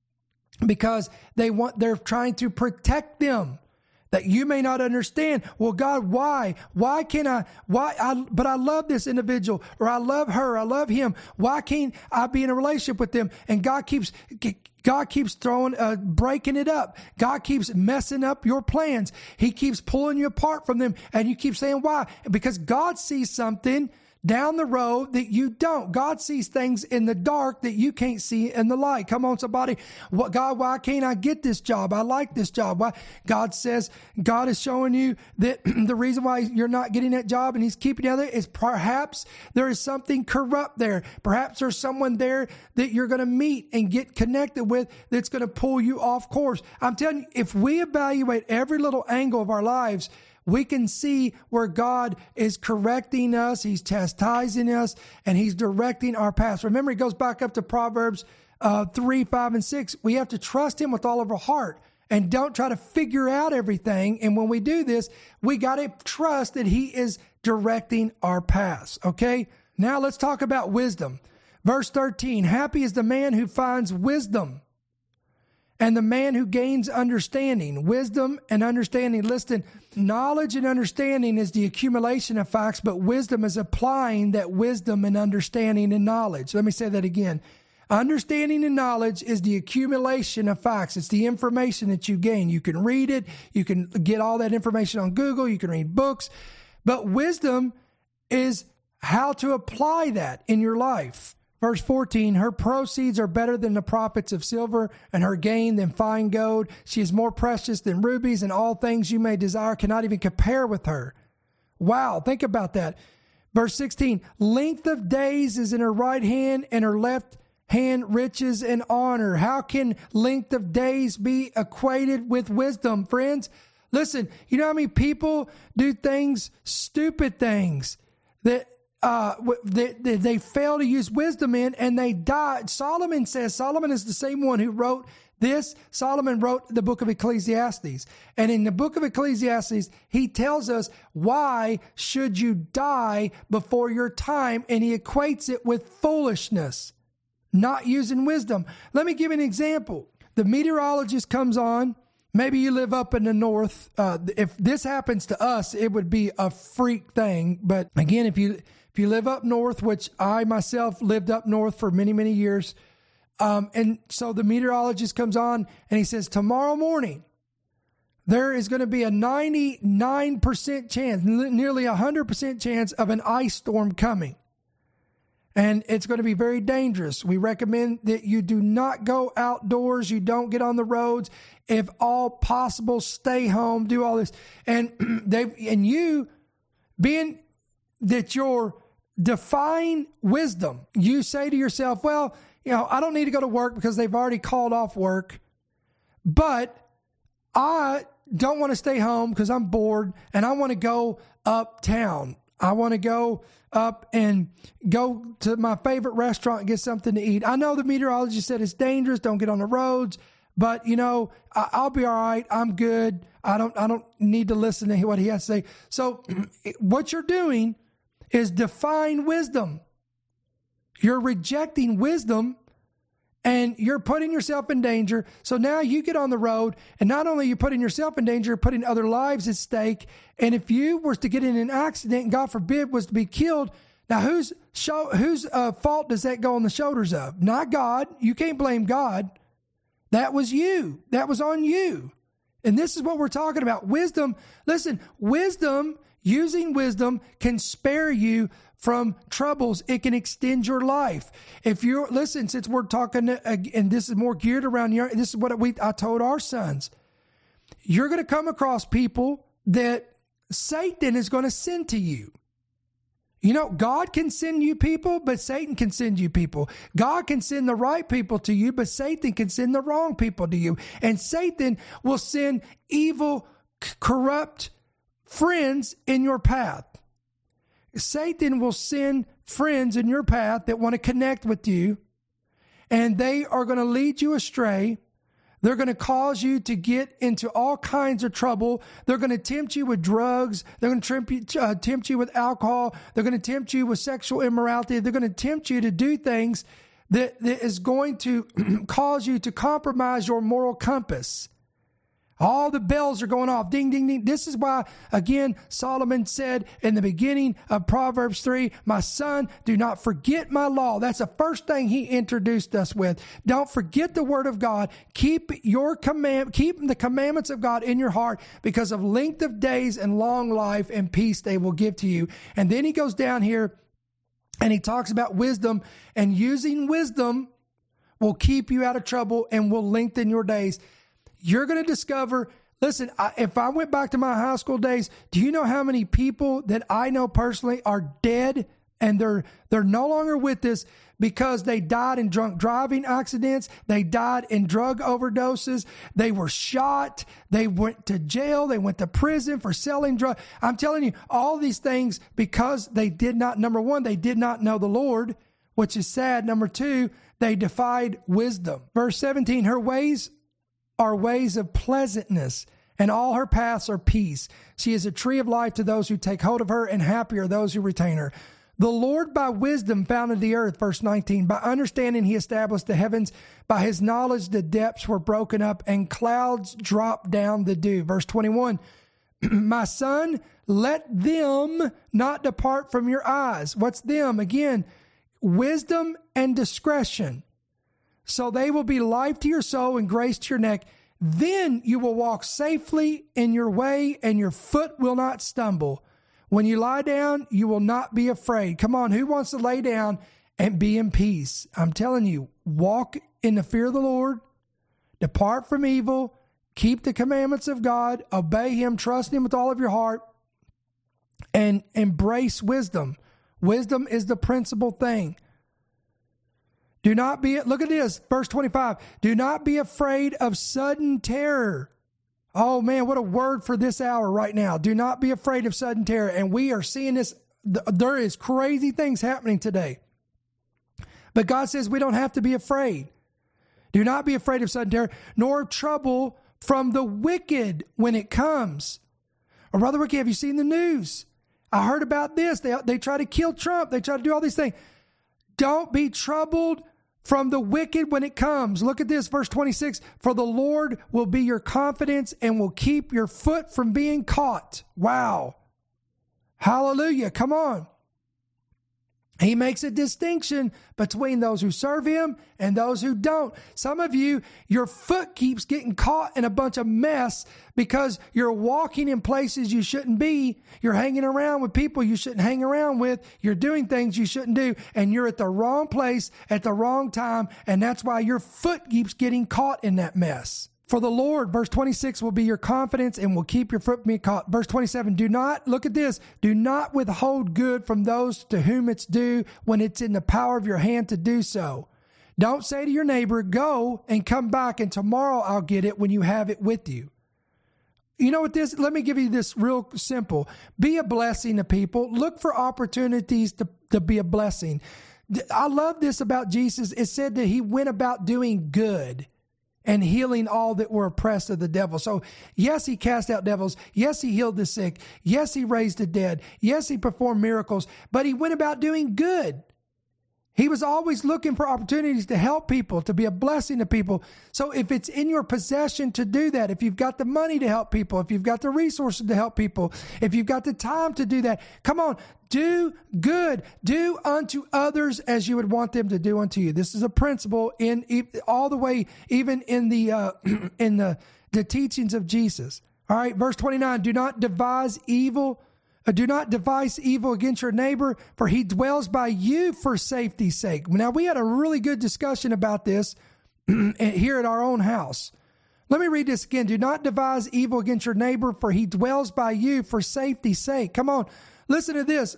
S1: because they want, they're trying to protect them. That you may not understand. Well, God, why? Why can I, why, I, but I love this individual, or I love her, I love him. Why can't I be in a relationship with them? And God keeps, God keeps throwing, uh, breaking it up. God keeps messing up your plans. He keeps pulling you apart from them. And you keep saying, why? Because God sees something down the road that you don't. God sees things in the dark that you can't see in the light. Come on, somebody. What, God, why can't I get this job? I like this job. Why? God says, God is showing you that the reason why you're not getting that job and he's keeping you there is perhaps there is something corrupt there. Perhaps there's someone there that you're going to meet and get connected with that's going to pull you off course. I'm telling you, if we evaluate every little angle of our lives, we can see where God is correcting us, he's chastising us, and he's directing our paths. Remember, it goes back up to Proverbs uh, three, five, and six. We have to trust him with all of our heart and don't try to figure out everything. And when we do this, we got to trust that he is directing our paths, okay? Now let's talk about wisdom. Verse thirteen, happy is the man who finds wisdom, and the man who gains understanding. Wisdom and understanding. Listen, knowledge and understanding is the accumulation of facts, but wisdom is applying that wisdom and understanding and knowledge. Let me say that again. Understanding and knowledge is the accumulation of facts. It's the information that you gain. You can read it. You can get all that information on Google. You can read books. But wisdom is how to apply that in your life. Verse fourteen, her proceeds are better than the profits of silver, and her gain than fine gold. She is more precious than rubies, and all things you may desire cannot even compare with her. Wow, think about that. Verse sixteen, length of days is in her right hand, and her left hand riches and honor. How can length of days be equated with wisdom, friends? Listen, you know how many people do things, stupid things, that Uh, they, they, they fail to use wisdom in, and they die. Solomon says, Solomon is the same one who wrote this. Solomon wrote the book of Ecclesiastes. And in the book of Ecclesiastes, he tells us, why should you die before your time? And he equates it with foolishness, not using wisdom. Let me give you an example. The meteorologist comes on. Maybe you live up in the north. Uh, if this happens to us, it would be a freak thing. But again, if you... If you live up north, which I myself lived up north for many, many years. Um, and so the meteorologist comes on and he says, tomorrow morning, there is going to be a ninety-nine percent chance, nearly a one hundred percent chance of an ice storm coming. And it's going to be very dangerous. We recommend that you do not go outdoors. You don't get on the roads. If all possible, stay home, do all this. And they, and you being that you're define wisdom. You say to yourself, well, you know, I don't need to go to work because they've already called off work, but I don't want to stay home because I'm bored and I want to go uptown. I want to go up and go to my favorite restaurant and get something to eat. I know the meteorologist said it's dangerous. Don't get on the roads, but you know, I, I'll be all right. I'm good. I don't, I don't need to listen to what he has to say. So what you're doing is define wisdom. You're rejecting wisdom and you're putting yourself in danger. So now you get on the road, and not only are you putting yourself in danger, you're putting other lives at stake. And if you were to get in an accident, and God forbid was to be killed, now whose show, whose uh, fault does that go on the shoulders of? Not God. You can't blame God. That was you. That was on you. And this is what we're talking about. Wisdom. Listen, wisdom, using wisdom can spare you from troubles. It can extend your life. If you're, listen, since we're talking, uh, and this is more geared around your, this is what we, I told our sons. You're going to come across people that Satan is going to send to you. You know, God can send you people, but Satan can send you people. God can send the right people to you, but Satan can send the wrong people to you. And Satan will send evil, c- corrupt friends in your path. Satan will send friends in your path that want to connect with you, and they are going to lead you astray. They're going to cause you to get into all kinds of trouble. They're going to tempt you with drugs. They're going to tempt you, uh, tempt you with alcohol. They're going to tempt you with sexual immorality. They're going to tempt you to do things that, that is going to cause you to compromise your moral compass. All the bells are going off. Ding, ding, ding. This is why, again, Solomon said in the beginning of Proverbs three, my son, do not forget my law. That's the first thing he introduced us with. Don't forget the word of God. Keep your command, keep the commandments of God in your heart, because of length of days and long life and peace they will give to you. And then he goes down here and he talks about wisdom, and using wisdom will keep you out of trouble and will lengthen your days. You're going to discover, listen, I, if I went back to my high school days, do you know how many people that I know personally are dead and they're they're no longer with us because they died in drunk driving accidents, they died in drug overdoses, they were shot, they went to jail, they went to prison for selling drugs. I'm telling you, all these things because they did not, number one, they did not know the Lord, which is sad. Number two, they defied wisdom. Verse seventeen, her ways are ways of pleasantness, and all her paths are peace. She is a tree of life to those who take hold of her, and happy are those who retain her. The Lord by wisdom founded the earth, verse nineteen. By understanding he established the heavens. By his knowledge the depths were broken up, and clouds dropped down the dew. Verse twenty-one, my son, let them not depart from your eyes. What's them? Again, wisdom and discretion. So they will be life to your soul and grace to your neck. Then you will walk safely in your way, and your foot will not stumble. When you lie down, you will not be afraid. Come on, who wants to lay down and be in peace? I'm telling you, walk in the fear of the Lord, depart from evil, keep the commandments of God, obey him, trust him with all of your heart, and embrace wisdom. Wisdom is the principal thing. Do not be, look at this, verse twenty-five. Do not be afraid of sudden terror. Oh man, what a word for this hour right now. Do not be afraid of sudden terror. And we are seeing this, there is crazy things happening today. But God says we don't have to be afraid. Do not be afraid of sudden terror, nor of trouble from the wicked when it comes. Or Brother Ricky, have you seen the news? I heard about this. They, they try to kill Trump. They try to do all these things. Don't be troubled from the wicked when it comes. Look at this, verse twenty-six. For the Lord will be your confidence and will keep your foot from being caught. Wow. Hallelujah. Come on. He makes a distinction between those who serve him and those who don't. Some of you, your foot keeps getting caught in a bunch of mess because you're walking in places you shouldn't be. You're hanging around with people you shouldn't hang around with. You're doing things you shouldn't do. And you're at the wrong place at the wrong time. And that's why your foot keeps getting caught in that mess. For the Lord, verse twenty-six, will be your confidence and will keep your foot from being caught. Verse twenty-seven, do not, look at this, do not withhold good from those to whom it's due when it's in the power of your hand to do so. Don't say to your neighbor, go and come back and tomorrow I'll get it when you have it with you. You know what this, let me give you this real simple. Be a blessing to people. Look for opportunities to, to be a blessing. I love this about Jesus. It said that he went about doing good and healing all that were oppressed of the devil. So yes, he cast out devils. Yes, he healed the sick. Yes, he raised the dead. Yes, he performed miracles, but he went about doing good. He was always looking for opportunities to help people, to be a blessing to people. So if it's in your possession to do that, if you've got the money to help people, if you've got the resources to help people, if you've got the time to do that, come on, do good. Do unto others as you would want them to do unto you. This is a principle in all the way, even in the uh, in the, the teachings of Jesus. All right, verse twenty-nine, do not devise evil Do not devise evil against your neighbor, for he dwells by you for safety's sake. Now, we had a really good discussion about this here at our own house. Let me read this again. Do not devise evil against your neighbor, for he dwells by you for safety's sake. Come on, listen to this.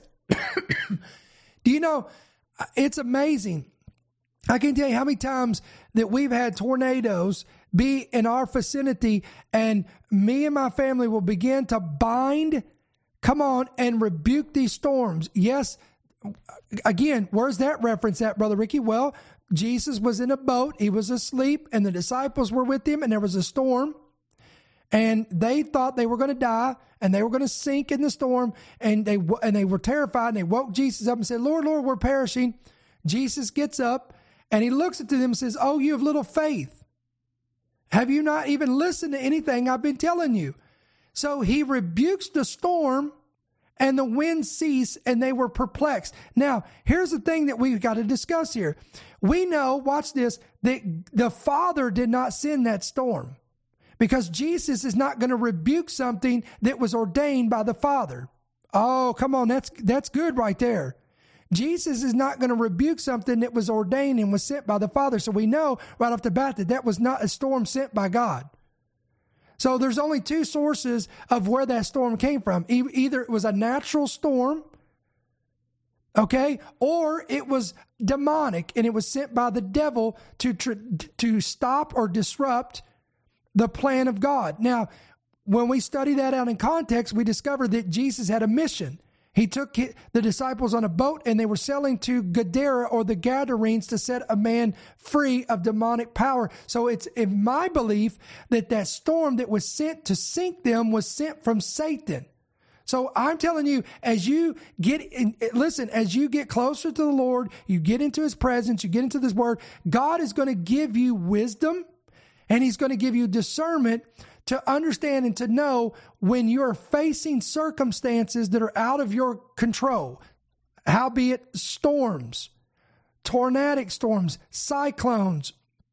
S1: Do you know, it's amazing. I can tell you how many times that we've had tornadoes be in our vicinity, and me and my family will begin to bind come on and rebuke these storms. Yes, again, where's that reference at, Brother Ricky? Well, Jesus was in a boat. He was asleep, and the disciples were with him, and there was a storm. And they thought they were going to die, and they were going to sink in the storm, and they and they were terrified, and they woke Jesus up and said, Lord, Lord, we're perishing. Jesus gets up, and he looks at them and says, oh, you have little faith. Have you not even listened to anything I've been telling you? So he rebukes the storm, and the wind ceased, and they were perplexed. Now, here's the thing that we've got to discuss here. We know, watch this, that the Father did not send that storm. Because Jesus is not going to rebuke something that was ordained by the Father. Oh, come on, that's that's good right there. Jesus is not going to rebuke something that was ordained and was sent by the Father. So we know right off the bat that that was not a storm sent by God. So there's only two sources of where that storm came from. E- either it was a natural storm, okay, or it was demonic and it was sent by the devil to tr- to stop or disrupt the plan of God. Now, when we study that out in context, we discover that Jesus had a mission. He took the disciples on a boat, and they were sailing to Gadara or the Gadarenes to set a man free of demonic power. So it's in my belief that that storm that was sent to sink them was sent from Satan. So I'm telling you, as you get in, listen, as you get closer to the Lord, you get into his presence, you get into this word, God is going to give you wisdom. And he's going to give you discernment to understand and to know when you're facing circumstances that are out of your control. Howbeit storms, tornadic storms, cyclones,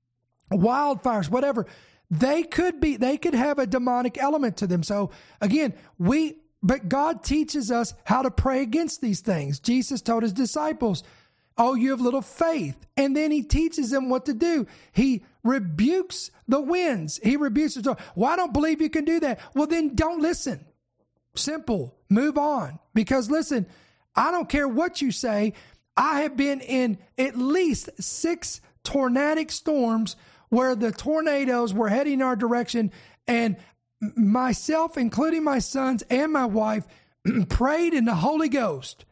S1: wildfires, whatever. They could be, they could have a demonic element to them. So again, we, but God teaches us how to pray against these things. Jesus told his disciples, oh, you have little faith. And then he teaches them what to do. He rebukes the winds. He rebukes the storm. Well, I don't believe you can do that. Well, then don't listen. Simple. Move on. Because listen, I don't care what you say. I have been in at least six tornadic storms where the tornadoes were heading our direction, and myself, including my sons and my wife, prayed in the Holy Ghost.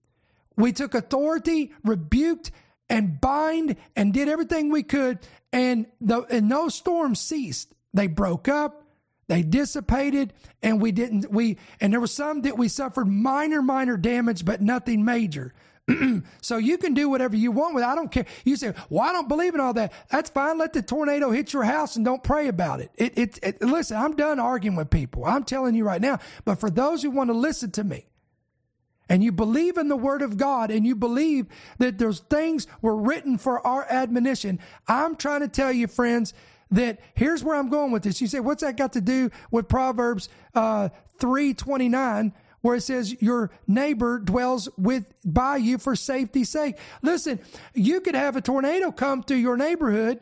S1: We took authority, rebuked, and bind, and did everything we could, and the and those storms ceased. They broke up, they dissipated, and we didn't. We and there was some that we suffered minor, minor damage, but nothing major. So you can do whatever you want with it. I don't care. You say, well, I don't believe in all that. That's fine. Let the tornado hit your house and don't pray about it. It, it, it. Listen, I'm done arguing with people. I'm telling you right now. But for those who want to listen to me, and you believe in the word of God, and you believe that those things were written for our admonition, I'm trying to tell you, friends, that here's where I'm going with this. You say, what's that got to do with Proverbs uh, three twenty-nine, where it says your neighbor dwells with by you for safety's sake? Listen, you could have a tornado come through your neighborhood,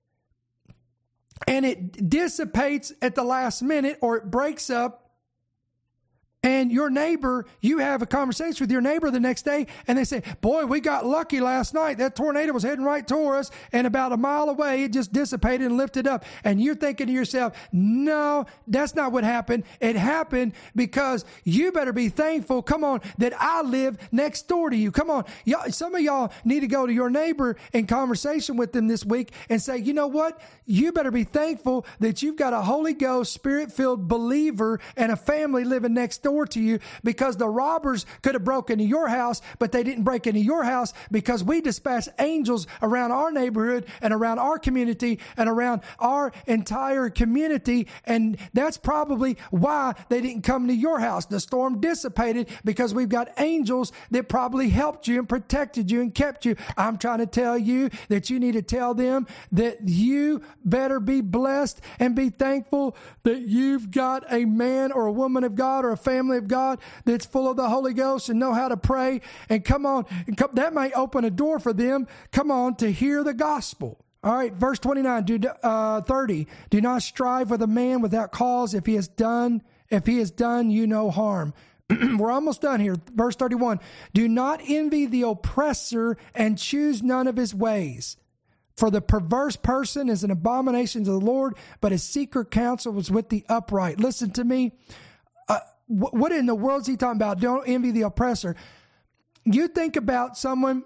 S1: and it dissipates at the last minute, or it breaks up. And your neighbor, you have a conversation with your neighbor the next day, and they say, boy, we got lucky last night. That tornado was heading right toward us, and about a mile away, it just dissipated and lifted up. And you're thinking to yourself, no, that's not what happened. It happened because you better be thankful, come on, that I live next door to you. Come on. Y'all, some of y'all need to go to your neighbor in conversation with them this week and say, you know what? You better be thankful that you've got a Holy Ghost, Spirit-filled believer and a family living next door to you, because the robbers could have broken into your house, but they didn't break into your house because we dispatched angels around our neighborhood and around our community and around our entire community. And that's probably why they didn't come to your house. The storm dissipated because we've got angels that probably helped you and protected you and kept you. I'm trying to tell you that you need to tell them that you better be blessed and be thankful that you've got a man or a woman of God or a family of God that's full of the Holy Ghost and know how to pray. And come on, that might open a door for them, come on, to hear the gospel. All right, verse twenty-nine, do, uh, thirty, do not strive with a man without cause if he has done, if he has done you no harm. We're almost done here. Verse thirty-one, do not envy the oppressor and choose none of his ways. For the perverse person is an abomination to the Lord, but his secret counsel was with the upright. Listen to me. Uh, wh- what in the world is he talking about? Don't envy the oppressor. You think about someone,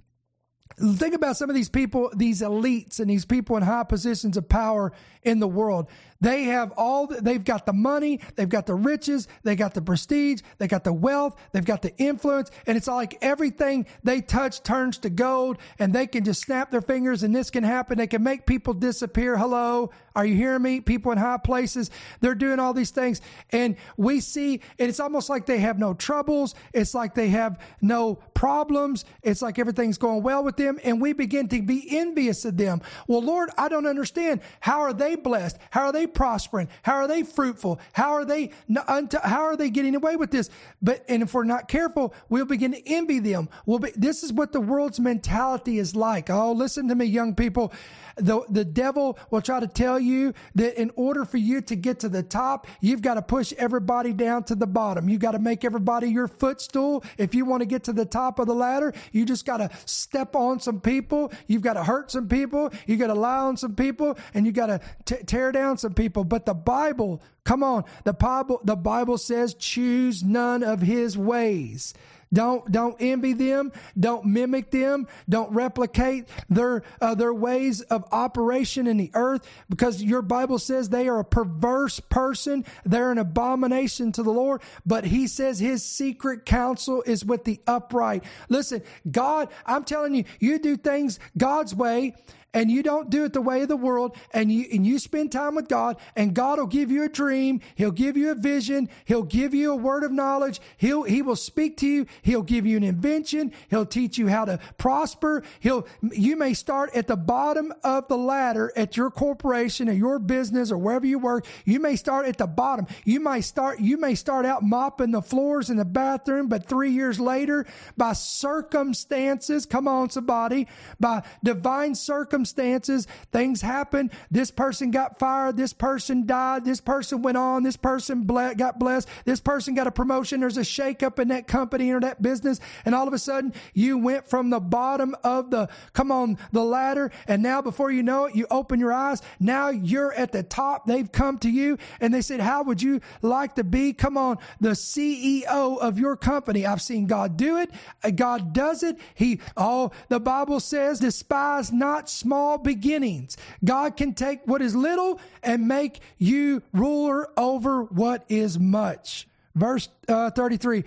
S1: think about some of these people, these elites and these people in high positions of power in the world. They have all, the, they've got the money, they've got the riches, they got the prestige, they got the wealth, they've got the influence, and it's like everything they touch turns to gold, and they can just snap their fingers and this can happen. They can make people disappear. Hello, are you hearing me? People in high places, they're doing all these things, and we see, and it's almost like they have no troubles. It's like they have no problems. It's like everything's going well with them, and we begin to be envious of them. Well, Lord, I don't understand. How are they blessed? How are they prospering? How are they fruitful? How are they, how are they getting away with this? But, and if we're not careful, we'll begin to envy them. We'll be, this is what the world's mentality is like. Oh, listen to me, young people. The, the devil will try to tell you that in order for you to get to the top, you've got to push everybody down to the bottom. You got to make everybody your footstool. If you want to get to the top of the ladder, you just got to step on some people. You've got to hurt some people. You got to lie on some people, and you got to t- tear down some people. But the Bible, come on, the Bible, the Bible says, choose none of his ways. Don't don't envy them. Don't mimic them. Don't replicate their uh, their ways of operation in the earth, because your Bible says they are a perverse person. They're an abomination to the Lord. But he says his secret counsel is with the upright. Listen, God, I'm telling you, you do things God's way, and you don't do it the way of the world, and you and you spend time with God, and God will give you a dream. He'll give you a vision. He'll give you a word of knowledge. He'll He will speak to you. He'll give you an invention. He'll teach you how to prosper. He'll you may start at the bottom of the ladder at your corporation or your business or wherever you work. You may start at the bottom. You might start you may start out mopping the floors in the bathroom, but three years later, by circumstances, come on somebody, by divine circumstances, Circumstances, things happen. This person got fired. This person died. This person went on. This person ble- got blessed. This person got a promotion. There's a shakeup in that company or that business. And all of a sudden, you went from the bottom of the, come on, the ladder. And now before you know it, you open your eyes. Now you're at the top. They've come to you and they said, how would you like to be, come on, the C E O of your company? I've seen God do it. God does it. He, oh, the Bible says, despise not small Small beginnings. God can take what is little and make you ruler over what is much. Verse uh, thirty-three,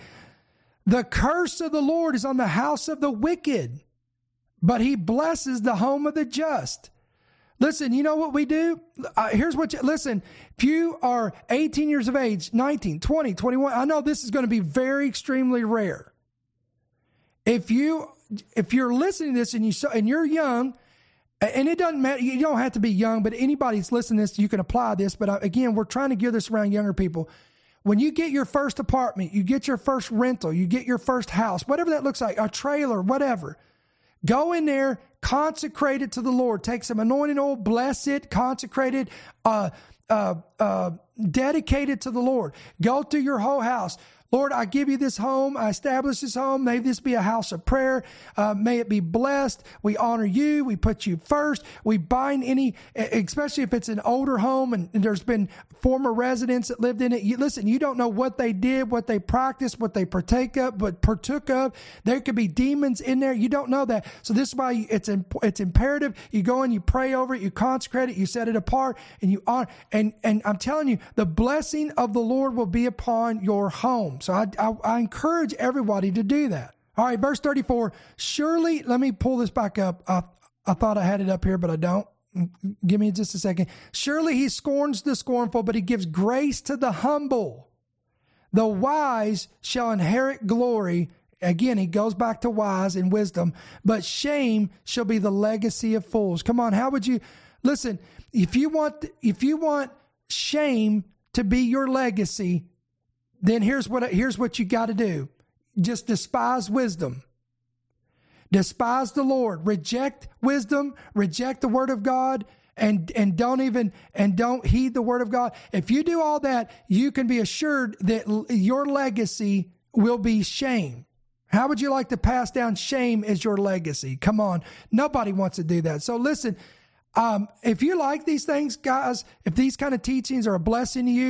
S1: the curse of the Lord is on the house of the wicked, but he blesses the home of the just. Listen, you know what we do? Uh, here's what you, listen, if you are eighteen years of age, nineteen, twenty, twenty-one, I know this is going to be very extremely rare. If you, if you're listening to this and you, and you're young, and it doesn't matter, you don't have to be young, but anybody that's listening to this, you can apply this. But again, we're trying to gear this around younger people. When you get your first apartment, you get your first rental, you get your first house, whatever that looks like, a trailer, whatever, go in there, consecrate it to the Lord. Take some anointing oil, bless it, consecrate it, uh, uh, uh, dedicate it to the Lord. Go through your whole house. Lord, I give you this home. I establish this home. May this be a house of prayer. Uh, may it be blessed. We honor you. We put you first. We bind any, especially if it's an older home and, and there's been former residents that lived in it. You, listen, you don't know what they did, what they practiced, what they partake of, but partook of. There could be demons in there. You don't know that. So this is why it's imp- it's imperative. You go and you pray over it. You consecrate it. You set it apart, and you honor. And and I'm telling you, the blessing of the Lord will be upon your home. So I, I, I encourage everybody to do that. All right, verse thirty-four. Surely, let me pull this back up. I, I thought I had it up here, but I don't. Give me just a second. Surely he scorns the scornful, but he gives grace to the humble. The wise shall inherit glory. Again, he goes back to wise and wisdom, but shame shall be the legacy of fools. Come on, how would you, listen, if you want, if you want shame to be your legacy, then here's what, here's what you got to do. Just despise wisdom. Despise the Lord. Reject wisdom. Reject the word of God. And, and don't even, and don't heed the word of God. If you do all that, you can be assured that your legacy will be shame. How would you like to pass down shame as your legacy? Come on. Nobody wants to do that. So listen, um, if you like these things, guys, if these kind of teachings are a blessing to you,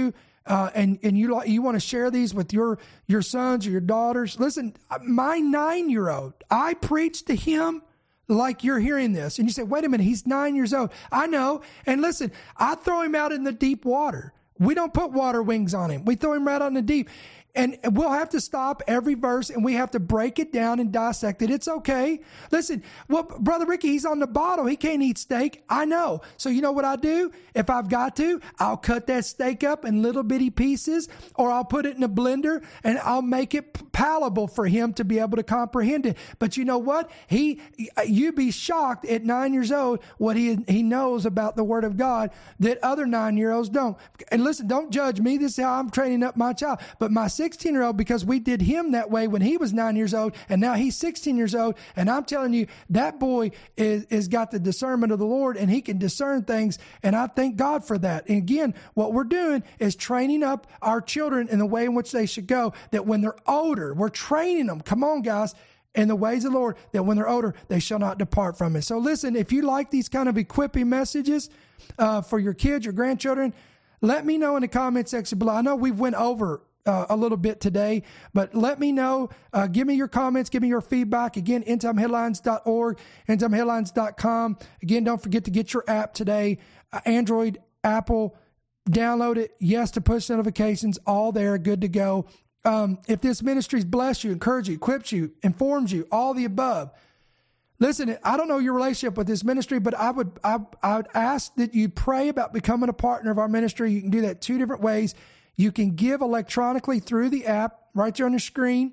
S1: uh, and and you you want to share these with your your sons or your daughters. Listen, my nine-year-old, I preach to him like you're hearing this. And you say, wait a minute, he's nine years old. I know. And listen, I throw him out in the deep water. We don't put water wings on him. We throw him right on the deep. And we'll have to stop every verse and we have to break it down and dissect it. It's okay. Listen, well, Brother Ricky, he's on the bottle. He can't eat steak. I know. So you know what I do? If I've got to, I'll cut that steak up in little bitty pieces, or I'll put it in a blender and I'll make it palatable for him to be able to comprehend it. But you know what? He, you'd be shocked at nine years old what he, he knows about the Word of God that other nine-year-olds don't. And listen, don't judge me. This is how I'm training up my child. But my sixteen-year-old, because we did him that way when he was nine years old, and now he's sixteen years old, and I'm telling you, that boy is, is got the discernment of the Lord, and he can discern things, and I thank God for that. And again, what we're doing is training up our children in the way in which they should go, that when they're older, we're training them, come on guys, in the ways of the Lord, that when they're older, they shall not depart from it. So listen, if you like these kind of equipping messages uh, for your kids, your grandchildren, let me know in the comment section below. I know we've went over Uh, a little bit today, but let me know. Uh, give me your comments. Give me your feedback. Again, end time headlines dot org, end time headlines dot com. Again, don't forget to get your app today. Uh, Android, Apple, download it. Yes to push notifications. All there, good to go. Um, if this ministry's blessed you, encouraged you, equipped you, informed you, all the above, listen, I don't know your relationship with this ministry, but I would I, I would ask that you pray about becoming a partner of our ministry. You can do that two different ways. You can give electronically through the app right there on the screen,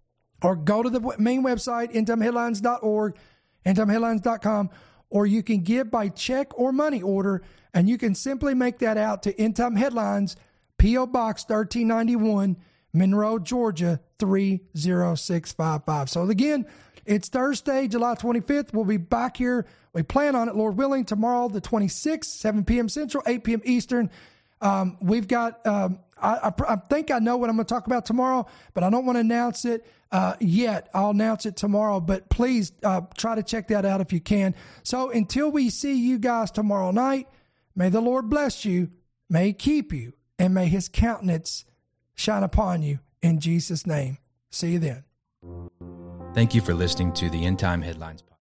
S1: or go to the main website, end time headlines dot org, end time headlines dot com, or you can give by check or money order, and you can simply make that out to End Time Headlines, P O Box thirteen ninety-one, Monroe, Georgia, three zero six five five. So again, it's Thursday, July twenty-fifth. We'll be back here. We plan on it, Lord willing, tomorrow, the twenty-sixth, seven p.m. Central, eight p.m. Eastern. Um, we've got, um, I, I, I think I know what I'm going to talk about tomorrow, but I don't want to announce it uh, yet. I'll announce it tomorrow, but please uh, try to check that out if you can. So until we see you guys tomorrow night, may the Lord bless you, may He keep you, and may His countenance shine upon you in Jesus' name. See you then.
S2: Thank you for listening to the End Time Headlines podcast.